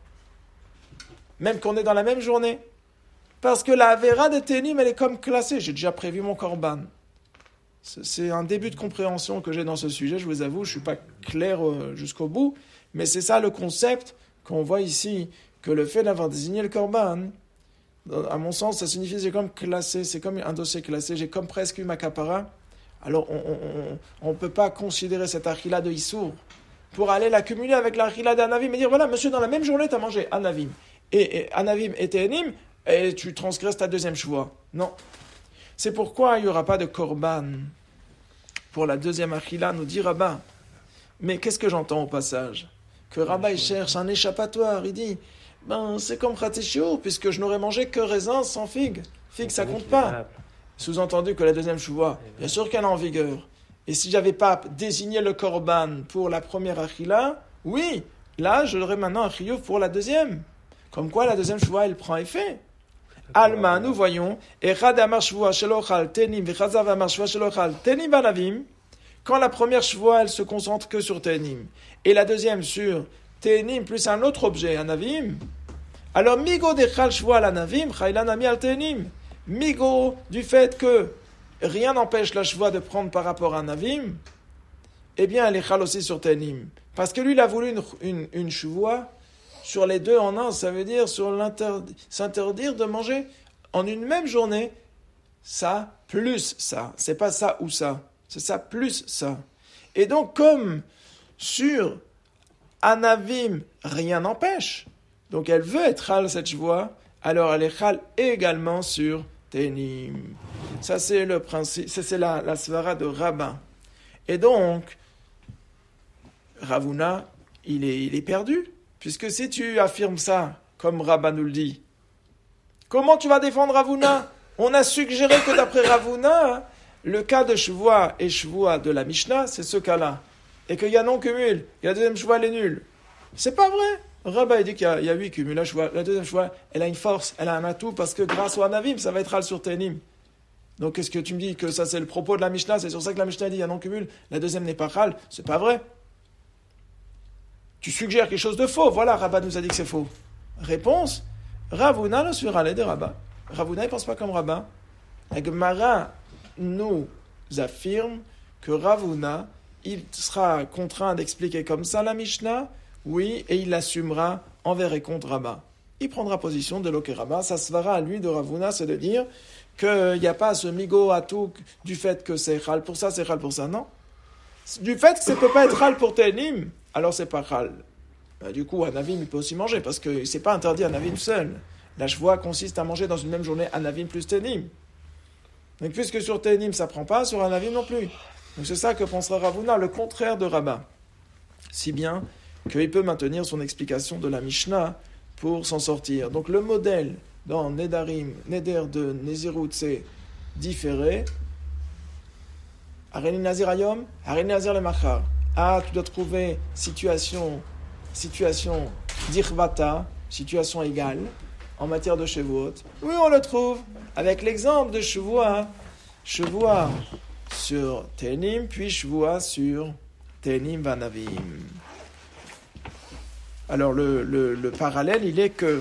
Même qu'on est dans la même journée. Parce que la avera des tenim, elle est comme classée. J'ai déjà prévu mon korban. C'est un début de compréhension que j'ai dans ce sujet, je vous avoue. Je ne suis pas clair jusqu'au bout. Mais c'est ça le concept qu'on voit ici. Que le fait d'avoir désigné le korban, à mon sens, ça signifie que c'est comme classé. C'est comme un dossier classé. J'ai comme presque eu ma kapara. Alors, on ne peut pas considérer cette achila de Issour pour aller l'accumuler avec l'achila d'Anavim et dire, voilà, monsieur, dans la même journée, tu as mangé Anavim et, et Anavim et Tehenim, et tu transgresses ta deuxième choix. Non. C'est pourquoi il n'y aura pas de korban pour la deuxième achila, nous dit Rabat. Mais qu'est-ce que j'entends au passage? Que Rabat, il cherche un échappatoire. Il dit, ben, c'est comme Khatishio, puisque je n'aurais mangé que raisin sans figue. Figue, ça compte pas. Sous-entendu que la deuxième choua, bien sûr qu'elle est en vigueur. Et si j'avais pas désigné le korban pour la première achila, oui, là, j'aurais maintenant un chiyuv pour la deuxième. Comme quoi, la deuxième choua, elle prend effet. Alma, nous voyons, Echad amar shvua shelochal tenim v'chazav amar shvua shelochal tenim v'anavim. Quand la première choua, elle se concentre que sur tenim, et la deuxième sur tenim plus un autre objet, anavim. Alors, migo dechal shvua l'anavim, chaylanami al tenim. Migo, du fait que rien n'empêche la shvoa de prendre par rapport à Navim, eh bien, elle est chal aussi sur Tenim. Parce que lui, il a voulu une, une, une shvoa sur les deux en un, ça veut dire sur s'interdire de manger en une même journée, ça plus ça. C'est pas ça ou ça, c'est ça plus ça. Et donc, comme sur Anavim, rien n'empêche, donc elle veut être chal cette shvoa, alors elle est chal également sur Tenim. Ça, c'est le principe, ça, c'est la, la svara de Rabbin. Et donc, Ravuna, il est, il est perdu. Puisque si tu affirmes ça, comme Rabbin nous le dit, comment tu vas défendre Ravuna? On a suggéré que d'après Ravuna, le cas de Shvoa et Shvoa de la Mishnah, c'est ce cas-là. Et qu'il y a non cumul. Et la deuxième Shvoa, elle est nulle. C'est pas vrai. Rabbin il dit qu'il y a, il y a huit cumuls. La, shvoa, la deuxième Shvoa, elle a une force, elle a un atout, parce que grâce au Anavim, ça va être Al sur Tenim. Donc, qu'est-ce que tu me dis que ça, c'est le propos de la Mishnah? C'est sur ça que la Mishnah dit il y a non cumul. La deuxième n'est pas Khal. C'est pas vrai. Tu suggères quelque chose de faux. Voilà, Rabbin nous a dit que c'est faux. Réponse, Ravuna le suivra l'aide de Rabbin. Ravuna, il ne pense pas comme Rabbin. La Gemara nous affirme que Ravuna, il sera contraint d'expliquer comme ça la Mishnah, oui, et il l'assumera envers et contre Rabbin. Il prendra position de l'Oké Rabbin. Ça se fera à lui de Ravuna, c'est de dire qu'il n'y a pas ce migo à tout du fait que c'est Khal pour ça, c'est Khal pour ça. Non. Du fait que ça ne peut pas être Hal pour Ténim, alors c'est pas Hal. Bah, du coup, un Avim, il peut aussi manger, parce que c'est pas interdit un Avim seul. La Shvoa consiste à manger dans une même journée un Avim plus Ténim. Donc, puisque sur Ténim, ça prend pas, sur un Avim non plus. Donc, c'est ça que pensera Ravuna, le contraire de Rabbah. Si bien qu'il peut maintenir son explication de la Mishnah pour s'en sortir. Donc, le modèle dans Nedarim, Neder de Nézirut, c'est différé. Areni Nazir Ayom, Areni Nazir le Machar. Ah, tu dois trouver situation, situation d'Irvata, situation égale, en matière de Shavuot. Oui, on le trouve avec l'exemple de Shavua, Shavua sur Ténim, puis Shavua sur Ténim Vanavim. Alors, le, le, le parallèle, il est que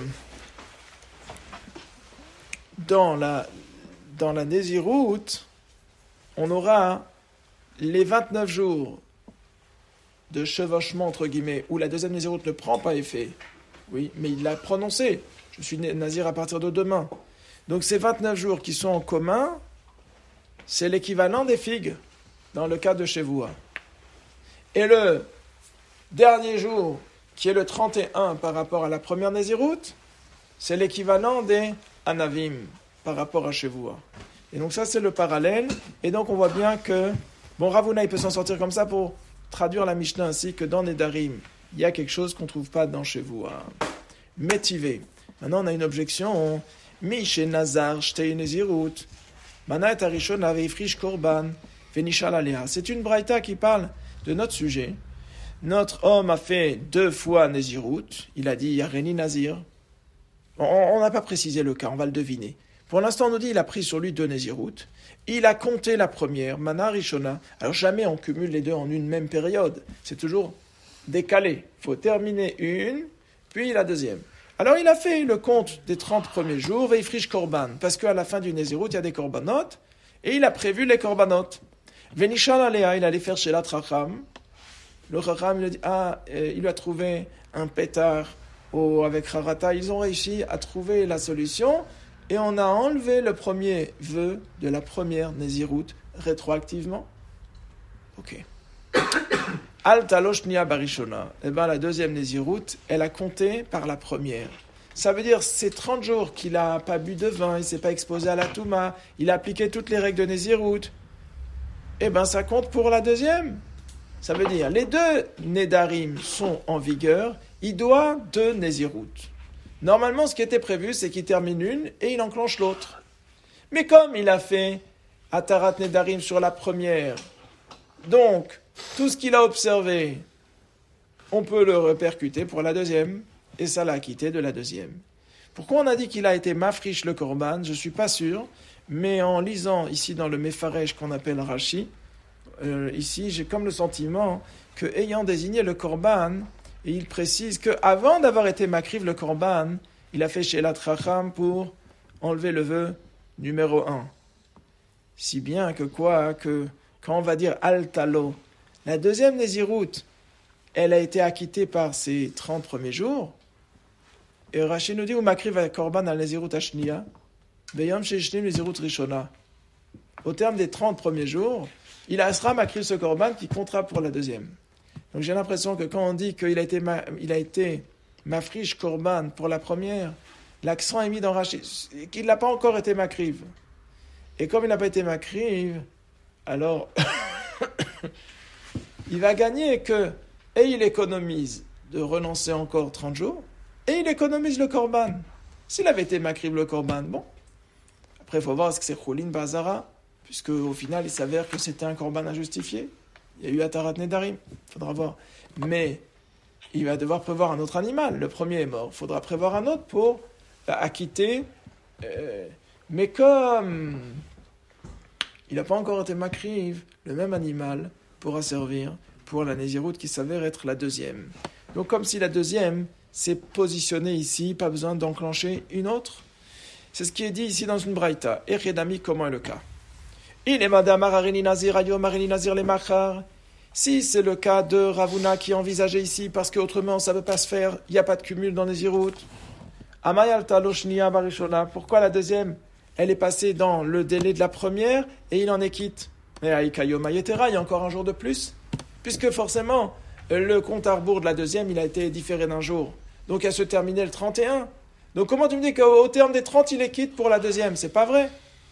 dans la, dans la Nézirut, on aura les vingt-neuf jours de chevauchement, entre guillemets, où la deuxième Nézirut ne prend pas effet. Oui, mais il l'a prononcé. Je suis Nazir à partir de demain. Donc ces vingt-neuf jours qui sont en commun, c'est l'équivalent des figues, dans le cas de Shavua. Et le dernier jour, qui est le trente et un par rapport à la première Nézirut, c'est l'équivalent des Anavim par rapport à Shavua. Et donc ça, c'est le parallèle. Et donc on voit bien que, bon, Ravuna, il peut s'en sortir comme ça pour traduire la Mishnah ainsi que dans Nedarim, il y a quelque chose qu'on ne trouve pas dans Shavua. Métivé. Maintenant, on a une objection. Mishe Nazar Shtei Nezirut. Manat Arishon Aveifrish Korban. Venishal Alea. C'est une braïta qui parle de notre sujet. Notre homme a fait deux fois Nezirut. Il a dit Yareni Nazir. On n'a pas précisé le cas, on va le deviner. Pour l'instant, on nous dit qu'il a pris sur lui deux Nézirut. Il a compté la première, Mana Rishona. Alors jamais on cumule les deux en une même période. C'est toujours décalé. Il faut terminer une, puis la deuxième. Alors il a fait le compte des trente premiers jours, Veifrish Korban, parce qu'à la fin du Nézirut, il y a des Korbanot, et il a prévu les Korbanot. Venishal Alea, il allait faire chez la Tracham. Le Chacham, il a dit, ah, il lui a trouvé un pétard au, avec Harata. Ils ont réussi à trouver la solution. Et on a enlevé le premier vœu de la première Nézirut rétroactivement. Ok. Al talosh nia barishona. Eh bien, la deuxième Nézirut, elle a compté par la première. Ça veut dire, ces trente jours qu'il n'a pas bu de vin, il ne s'est pas exposé à la Touma, il a appliqué toutes les règles de Nézirut. Eh bien, ça compte pour la deuxième. Ça veut dire, les deux Nédarim sont en vigueur, il doit deux Nézirut. Normalement, ce qui était prévu, c'est qu'il termine une et il enclenche l'autre. Mais comme il a fait Atarat Nedarim sur la première, donc tout ce qu'il a observé, on peut le répercuter pour la deuxième, et ça l'a acquitté de la deuxième. Pourquoi on a dit qu'il a été mafrish le korban? Je ne suis pas sûr, mais en lisant ici dans le Mefaresh qu'on appelle Rashi, euh, ici j'ai comme le sentiment que ayant désigné le korban, et il précise qu'avant d'avoir été makriv le korban, il a fait chez la Tracham pour enlever le vœu numéro un. Si bien que quoi, que quand on va dire al talo, la deuxième Nézirut, elle a été acquittée par ses trente premiers jours. Et Rashi nous dit ou makriv le korban al Nézirut ashniya, beyom sheshnim Nézirut rishona. Au terme des trente premiers jours, il sera makriv ce korban qui comptera pour la deuxième. Donc j'ai l'impression que quand on dit qu'il a été, ma, il a été mafrish korban pour la première, l'accent est mis dans Rashi, qu'il n'a pas encore été makriv. Et comme il n'a pas été makriv, alors il va gagner que, et il économise de relancer encore trente jours, et il économise le korban. S'il avait été makriv le korban, bon. Après, il faut voir est-ce que c'est Choulin Bazara, puisque au final, il s'avère que c'était un korban injustifié. Il y a eu Atarat Nedarim, il faudra voir. Mais il va devoir prévoir un autre animal. Le premier est mort. Il faudra prévoir un autre pour acquitter. Euh, mais comme il n'a pas encore été makriv, le même animal pourra servir pour la Nézirut qui s'avère être la deuxième. Donc comme si la deuxième s'est positionnée ici, pas besoin d'enclencher une autre. C'est ce qui est dit ici dans une braïta. Et Redami, comment est le cas? Il est madame Arini Nazir, Ayom Arini Nazir les Machar. Si c'est le cas de Ravuna qui est envisagé ici, parce qu'autrement ça ne peut pas se faire, il n'y a pas de cumul dans les Nézirut. Amayal Taloshnia Barishona. Pourquoi la deuxième, elle est passée dans le délai de la première et il en est quitte? Mais Aïkayom Ayetera, il y a encore un jour de plus. puisque forcément, le compte à rebours de la deuxième, il a été différé d'un jour. Donc elle se terminait le trente et un. Donc comment tu me dis qu'au terme des trente, il est quitte pour la deuxième? C'est pas vrai.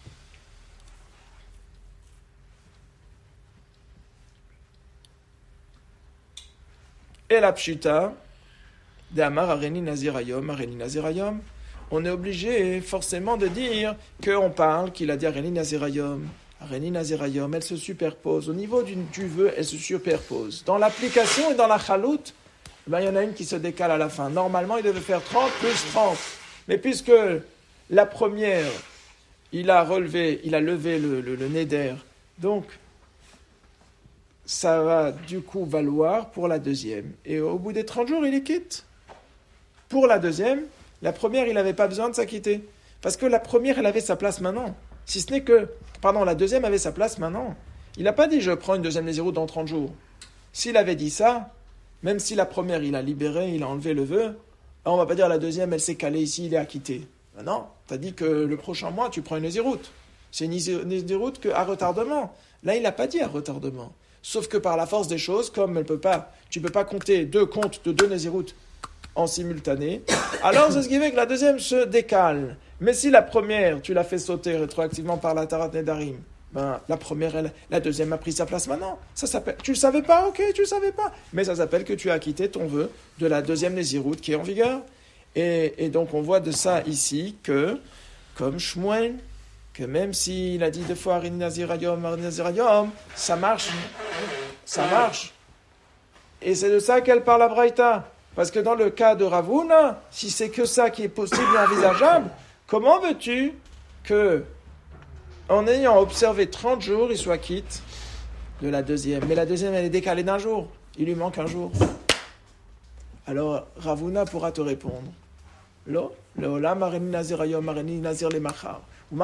Et la pshuta, de Amar Areni Nazirayom, Areni Nazirayom, on est obligé forcément de dire qu'on parle qu'il a dit Areni Nazirayom. Areni Nazirayom, elle se superpose. Au niveau du, du vœu, elle se superpose. Dans l'application et dans la chaloute, ben, il y en a une qui se décale à la fin. Normalement, il devait faire trente plus trente. Mais puisque la première, il a relevé, il a levé le, le, le neder, donc ça va du coup valoir pour la deuxième. Et au bout des trente jours, il est quitte. Pour la deuxième, la première, il n'avait pas besoin de s'acquitter. Parce que la première, elle avait sa place maintenant. Si ce n'est que, pardon, la deuxième avait sa place maintenant. Il n'a pas dit, je prends une deuxième Nézirut dans trente jours. S'il avait dit ça, même si la première, il a libéré, il a enlevé le vœu, on ne va pas dire la deuxième, elle s'est calée ici, il est acquitté. Ben non, tu as dit que le prochain mois, tu prends une Nézirut. C'est une Nézirut à retardement. Là, il n'a pas dit à retardement. Sauf que par la force des choses, comme elle peut pas, tu ne peux pas compter deux comptes de deux Nézirut en simultané, alors c'est ce qui fait que la deuxième se décale. Mais si la première, tu l'as fait sauter rétroactivement par la Tarat Nedarim, ben, la première, elle, la deuxième a pris sa place maintenant. Ça s'appelle, tu ne le savais pas, ok, tu ne le savais pas. Mais ça s'appelle que tu as acquitté ton vœu de la deuxième Nézirut qui est en vigueur. Et, et donc on voit de ça ici que, comme Shmuel, que même s'il a dit deux fois Arini Nazirayom, Arini Nazirayom, ça marche. Ça marche. Et c'est de ça qu'elle parle à Braïta. Parce que dans le cas de Ravuna, si c'est que ça qui est possible et envisageable, comment veux-tu que, en ayant observé trente jours, il soit quitte de la deuxième? Mais la deuxième, elle est décalée d'un jour. Il lui manque un jour. Alors, Ravuna pourra te répondre. Lo, leolam areni nazir ayom, areni nazir le machar.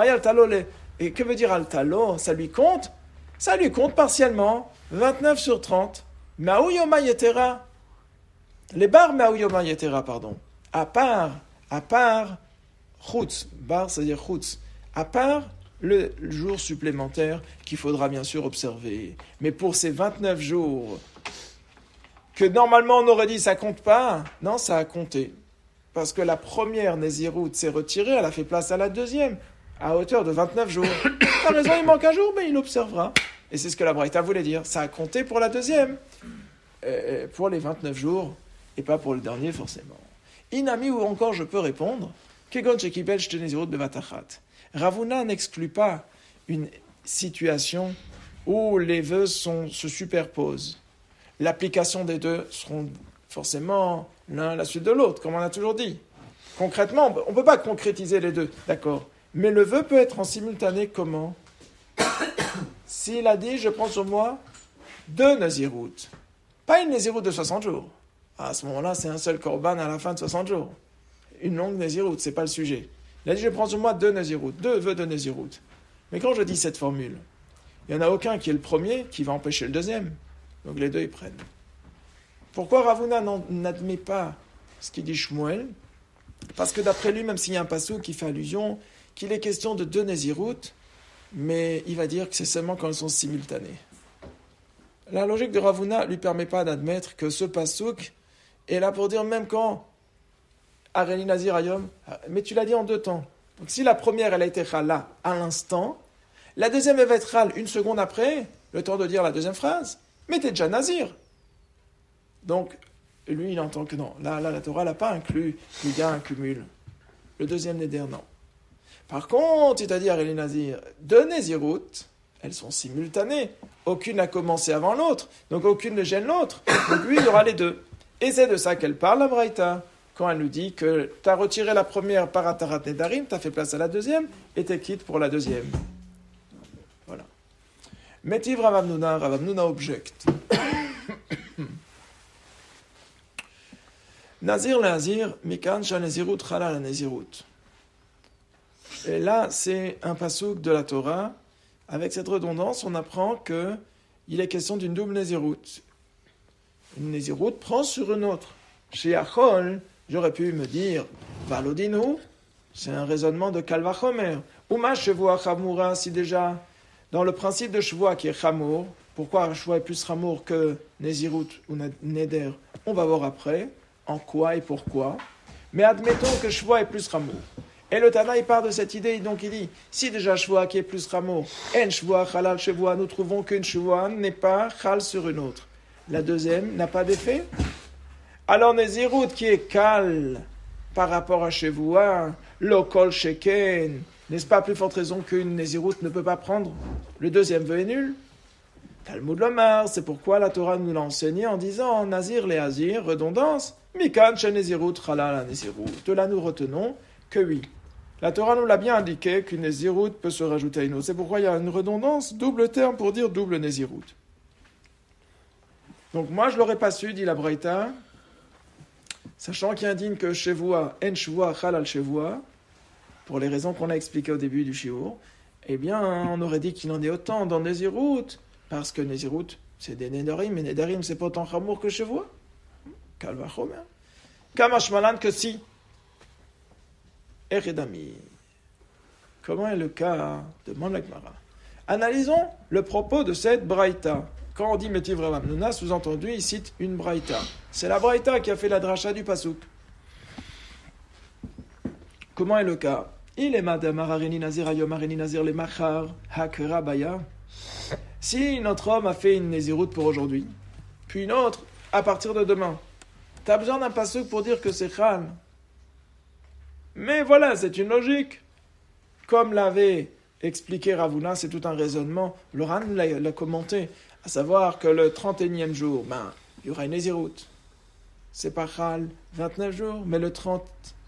Et que veut dire altalo? Ça lui compte? Ça lui compte partiellement. vingt-neuf sur trente. Maou yoma yetera. Les bars Maou yoma yetera, pardon. À part, à part, chutz. Bar, c'est-à-dire chutz. À part le jour supplémentaire qu'il faudra bien sûr observer. Mais pour ces vingt-neuf jours, que normalement on aurait dit ça compte pas, non, ça a compté. Parce que la première Nézirut s'est retirée, elle a fait place à la deuxième, à hauteur de vingt-neuf jours. T'as raison, il manque un jour, mais il observera. Et c'est ce que la Braïta voulait dire. Ça a compté pour la deuxième, euh, pour les vingt-neuf jours, et pas pour le dernier forcément. Inami, ou encore je peux répondre, Kegon Shekibel Shte Nézirut Bevatachat. Ravuna n'exclut pas une situation où les vœux sont, se superposent. L'application des deux seront forcément l'un à la suite de l'autre, comme on a toujours dit. Concrètement, on ne peut pas concrétiser les deux, d'accord. Mais le vœu peut être en simultané comment? S'il a dit, je prends sur moi deux Nazirut, pas une Nazirut de soixante jours. À ce moment-là, c'est un seul korban à la fin de soixante jours. Une longue Nazirut, ce n'est pas le sujet. Il a dit, je prends sur moi deux Nazirut, deux vœux de Nazirut. Mais quand je dis cette formule, il n'y en a aucun qui est le premier qui va empêcher le deuxième. Donc les deux, ils prennent. Pourquoi Ravuna n'admet pas ce qu'il dit Shmuel? Parce que d'après lui, même s'il y a un passou qui fait allusion, qu'il est question de deux Nézirut, mais il va dire que c'est seulement quand elles sont simultanées. La logique de Ravuna ne lui permet pas d'admettre que ce passouk est là pour dire même quand Areni Nazir Ayom, mais tu l'as dit en deux temps. Donc si la première, elle a été là à l'instant, la deuxième, elle va être râle une seconde après, le temps de dire la deuxième phrase, mais t'es déjà Nazir. Donc, lui, il entend que non. Là, là la Torah n'a pas inclus qu'il y a un cumul. Le deuxième Néder, non. Par contre, il t'a dit Areli Nazir, deux Nézirut, elles sont simultanées. Aucune n'a commencé avant l'autre, donc aucune ne gêne l'autre. Donc lui, il y aura les deux. Et c'est de ça qu'elle parle, la Braïta, quand elle nous dit que tu as retiré la première par Atarat Nedarim, tu as fait place à la deuxième, et t'es quitte pour la deuxième. Voilà. Métiv Rav Hamnuna, Rav Hamnuna objecte. Nazir le Nazir, Mikan Shal Nezirut Chala la Nezirut. Et là, c'est un passouk de la Torah. Avec cette redondance, on apprend que il est question d'une double Nezirut. Une Nezirut prend sur une autre. Chez Achol, j'aurais pu me dire, Valodinu, c'est un raisonnement de Kalvachomer. Uma Shevua Chamura, si déjà, dans le principe de Shevua qui est Chamour, Pourquoi Shvoa est plus Ramour que Nézirut ou Neder? On va voir après en quoi et pourquoi. Mais admettons que Shvoa est plus Ramour. Et le Tana, il part de cette idée, donc il dit, si déjà Shvoa qui est plus Ramour, En Shvoa, Halal Shvoa, nous trouvons qu'une Shvoa n'est pas Chal sur une autre. La deuxième n'a pas d'effet. Alors Nézirut qui est Kal par rapport à Shvoa, Lokol Sheken, n'est-ce pas à plus forte raison qu'une Nézirut ne peut pas prendre? Le deuxième vœu est nul. Talmud Lomar, c'est pourquoi la Torah nous l'a enseigné en disant Nazir les Azir, redondance, Mikan chez Nézirut, Chalal Nézirut. De là nous retenons que oui. La Torah nous l'a bien indiqué qu'une Nézirut peut se rajouter à une autre. C'est pourquoi il y a une redondance, double terme pour dire double Nézirut. Donc moi je l'aurais pas su, dit la Braïta, sachant qu'il indique que Shevua, En Shevua, Chalal Shevua, pour les raisons qu'on a expliquées au début du Shiur, eh bien on aurait dit qu'il en est autant dans Nézirut. Parce que Nézirut, c'est des Nédarim, mais Nédarim, c'est pas autant Chamour que Shevua. Kalva Chomer. Kamashmalan que si. Eredami. Comment est le cas? Demande la Gemara. Analysons le propos de cette Braïta. Quand on dit Metiv Rav Hamnuna, sous-entendu, il cite une Braïta. C'est la Braïta qui a fait la dracha du Pasuk. Comment est le cas? Il est Madame Arini Nazir Ayom Arini Nazir le Machar Hakra Baya. Si notre homme a fait une Nézirut pour aujourd'hui, puis une autre à partir de demain, tu as besoin d'un pasuk pour dire que c'est Chal. Mais voilà, c'est une logique. Comme l'avait expliqué Ravuna, c'est tout un raisonnement. Le Ran l'a, l'a commenté, à savoir que le trente et unième jour, ben, il y aura une Nézirut. C'est pas Chal, vingt-neuf jours, mais le trente,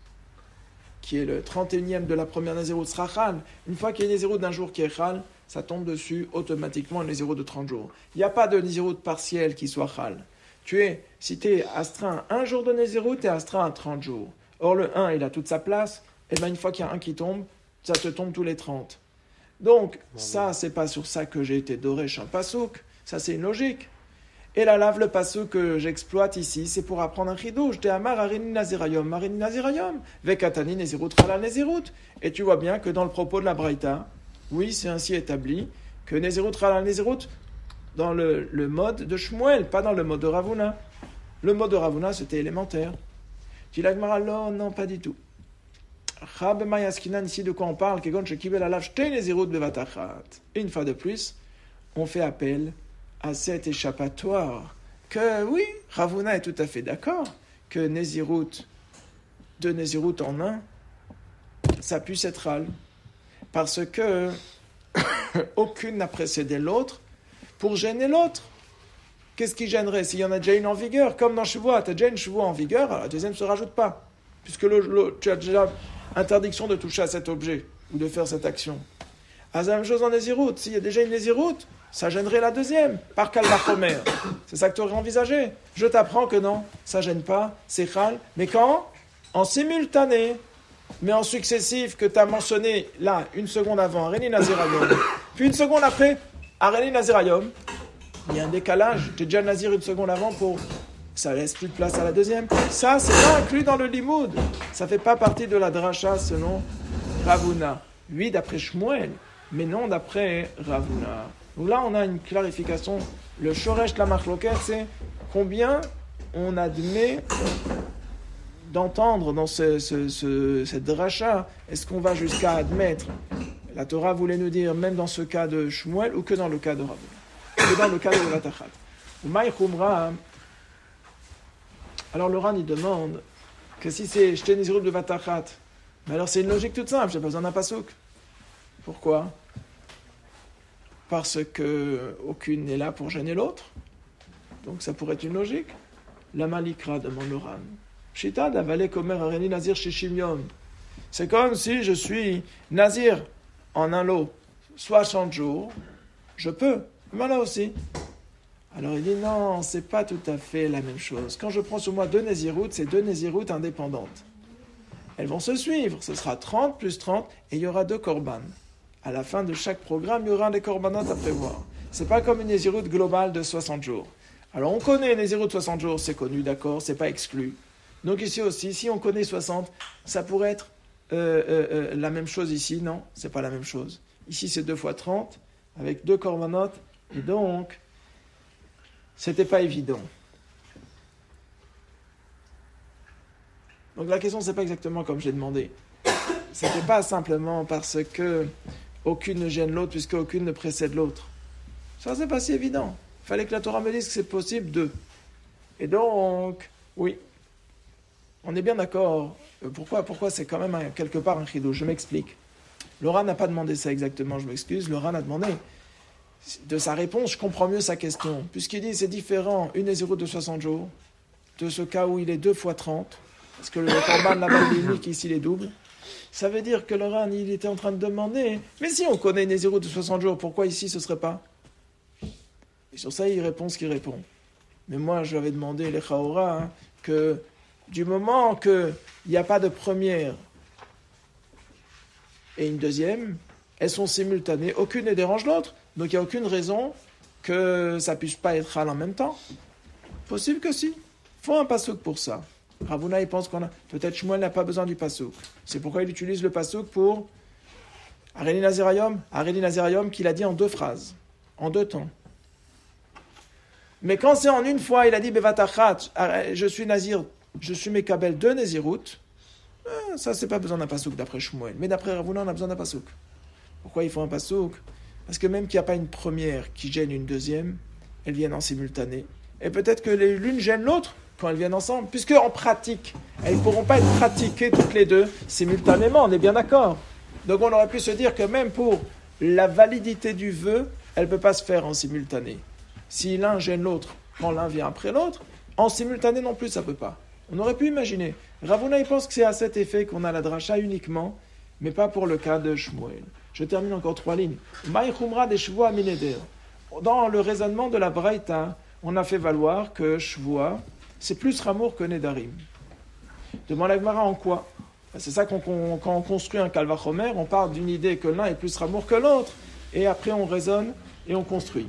qui est le trente et unième de la première Nézirut, sera Chal. Une fois qu'il y a une Nézirut d'un jour qui est Chal, ça tombe dessus automatiquement un Nézirut de trente jours. Il n'y a pas de Nézirut partiel qui soit Chal. Tu es, si tu es astreint un jour de Nézirut, tu es astreint à trente jours. Or le un, il a toute sa place, et bien une fois qu'il y a un qui tombe, ça te tombe tous les trente. Donc, bon, ça, c'est pas sur ça que j'ai été doré chez un pasouk, ça c'est une logique. Et la lave, le pasouk que j'exploite ici, c'est pour apprendre un chidouche. De Amar Arini Nazirayom, Arini Nazirayom, Vekatani Nézirut, Chalal Nézirut. Et tu vois bien que dans le propos de la Braïta, oui, c'est ainsi établi que Nézirut, Chalal Nézirut, dans le, le mode de Shmuel, pas dans le mode de Ravuna. Le mode de Ravuna, c'était élémentaire. Tu dis la Gemara, non, non, pas du tout. Chab Mayaskinan, ici de quoi on parle? Kegon Shekibel Alav Shtei Nézirut Bevatachat. Une fois de plus, on fait appel à cet échappatoire. Que oui, Ravuna est tout à fait d'accord que Nézirut, deux Nézirut en un, ça puisse être Al. Parce que aucune n'a précédé l'autre pour gêner l'autre. Qu'est-ce qui gênerait s'il y en a déjà une en vigueur? Comme dans Shevua, tu as déjà une Shevua en vigueur, alors la deuxième ne se rajoute pas. Puisque le, le, tu as déjà interdiction de toucher à cet objet ou de faire cette action. À la même chose en Nézirut. S'il y a déjà une Nézirut, ça gênerait la deuxième, par Kalva Chomer. C'est ça que tu aurais envisagé. Je t'apprends que non, ça gêne pas, c'est Chal. Mais quand? En simultané. Mais en successif, que tu as mentionné là, une seconde avant, Areni Nazirayom, puis une seconde après, Areni Nazirayom, il y a un décalage, tu es déjà Nazir une seconde avant pour... Ça laisse plus de place à la deuxième. Ça, c'est pas inclus dans le limoud. Ça fait pas partie de la dracha selon Ravuna. Oui, d'après Shmuel, mais non d'après Ravuna. Donc là, on a une clarification. Le shoresh la machloket, c'est combien on admet d'entendre dans ce, ce, ce, cette dracha. Est-ce qu'on va jusqu'à admettre, la Torah voulait nous dire, même dans ce cas de Shmuel, ou que dans le cas de Ravuna, que dans le cas de Vatachat. Ou Maï Chumra. Alors le Ran, il demande que si c'est Shtei Nézirut de Vatachat, mais alors c'est une logique toute simple, j'ai pas besoin d'un pasouk. Pourquoi? Parce que aucune n'est là pour gêner l'autre. Donc ça pourrait être une logique. La Malikra demande le Ran. Shita d'avaler Komer Areni Nazir Shishim Yom. C'est comme si je suis Nazir en un lot, soixante jours, je peux, mais là aussi. Alors il dit non, c'est pas tout à fait la même chose. Quand je prends sur moi deux Nézirut, c'est deux Nézirut indépendantes. Elles vont se suivre, ce sera trente plus trente, et il y aura deux korban. À la fin de chaque programme, il y aura des korbanot à prévoir. C'est pas comme une Nézirut globale de soixante jours. Alors on connaît une Nézirut de soixante jours, c'est connu, d'accord, c'est pas exclu. Donc ici aussi, si on connaît soixante, ça pourrait être euh, euh, euh, la même chose ici, non, c'est pas la même chose. Ici c'est deux fois trente, avec deux korbanot, et donc... c'était pas évident. Donc la question, c'est pas exactement comme j'ai demandé. C'était pas simplement parce que aucune ne gêne l'autre, puisque aucune ne précède l'autre. Ça, c'est pas si évident. Il fallait que la Torah me dise que c'est possible de. Et donc, oui, on est bien d'accord. Pourquoi, pourquoi c'est quand même un, quelque part un chidouche? Je m'explique. Laura n'a pas demandé ça exactement, je m'excuse. Laura a demandé. De sa réponse, je comprends mieux sa question. Puisqu'il dit c'est différent, une Nézirut de soixante jours, de ce cas où il est deux fois trente, parce que le Korban là-bas il est unique, ici il est double. Ça veut dire que Laura, il était en train de demander, mais si on connaît une Nézirut de soixante jours, pourquoi ici ce ne serait pas? Et sur ça, il répond ce qu'il répond. Mais moi, je lui avais demandé, les Chaora, hein, que du moment qu'il n'y a pas de première et une deuxième, elles sont simultanées, aucune ne dérange l'autre, donc il n'y a aucune raison que ça ne puisse pas être hal en même temps. Possible que si. Il faut un pasouk pour ça. Ravuna, il pense qu'on a... Peut-être Shmuel n'a pas besoin du pasouk. C'est pourquoi il utilise le pasouk pour Areli Nazirayom, Areli Nazirayom qu'il a dit en deux phrases, en deux temps. Mais quand c'est en une fois, il a dit Bevatachat, je suis Nazir, je suis Mekabel de Nézirut, ça c'est pas besoin d'un pasouk d'après Shmuel. Mais d'après Ravuna, on a besoin d'un pasouk. Pourquoi il faut un pasouk? Parce que même qu'il n'y a pas une première qui gêne une deuxième, elles viennent en simultané. Et peut-être que l'une gêne l'autre quand elles viennent ensemble, puisque en pratique, elles ne pourront pas être pratiquées toutes les deux simultanément, on est bien d'accord. Donc on aurait pu se dire que même pour la validité du vœu, elle ne peut pas se faire en simultané. Si l'un gêne l'autre quand l'un vient après l'autre, en simultané non plus, ça ne peut pas. On aurait pu imaginer. Ravuna, il pense que c'est à cet effet qu'on a la dracha uniquement, mais pas pour le cas de Shmuel. Je termine encore trois lignes. Dans le raisonnement de la Braïta, on a fait valoir que Shvoa, c'est plus Ramour que Nedarim. Demande la Gemara en quoi? C'est ça qu'on, qu'on, quand on construit un Kalvachomer, on part d'une idée que l'un est plus Ramour que l'autre, et après on raisonne et on construit.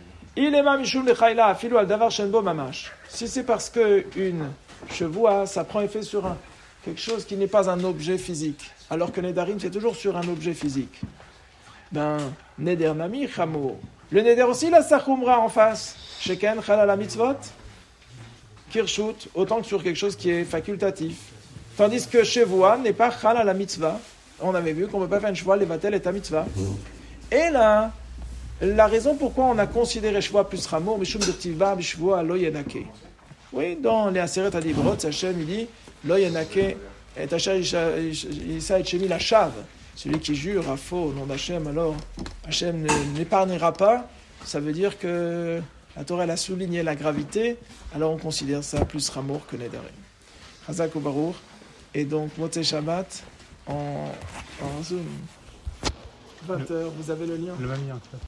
Si c'est parce qu'une Shvoa, ça prend effet sur un, quelque chose qui n'est pas un objet physique, alors que Nedarim, c'est toujours sur un objet physique. Ben, Neder Nami Chamour. Le Neder aussi, la Sachumra en face. Sheken, Chalala Mitzvot, Kirshut, autant que sur quelque chose qui est facultatif. Tandis que Shevoa n'est pas Chalala Mitzvah. On avait vu qu'on ne peut pas faire une Shevoa, les Vatel et ta Mitzvah. Et là, la raison pourquoi on a considéré Shevoa plus Chamour, Mishum Dirtiva, Bishvoa, Lo Yenake. Oui, dans les Aseret Adibrot, Hachem, il dit Lo Yenake. Et Tachar Isa et Shemi la chave, celui qui jure à faux au nom d'Hachem, alors Hachem n'épargnera pas. Ça veut dire que la Torah elle a souligné la gravité, alors on considère ça plus Ramour que Nedarim. Chazak ou Baruch, et donc Motzei Shabbat en, en Zoom. vingt heures, vous avez le lien? Le même lien,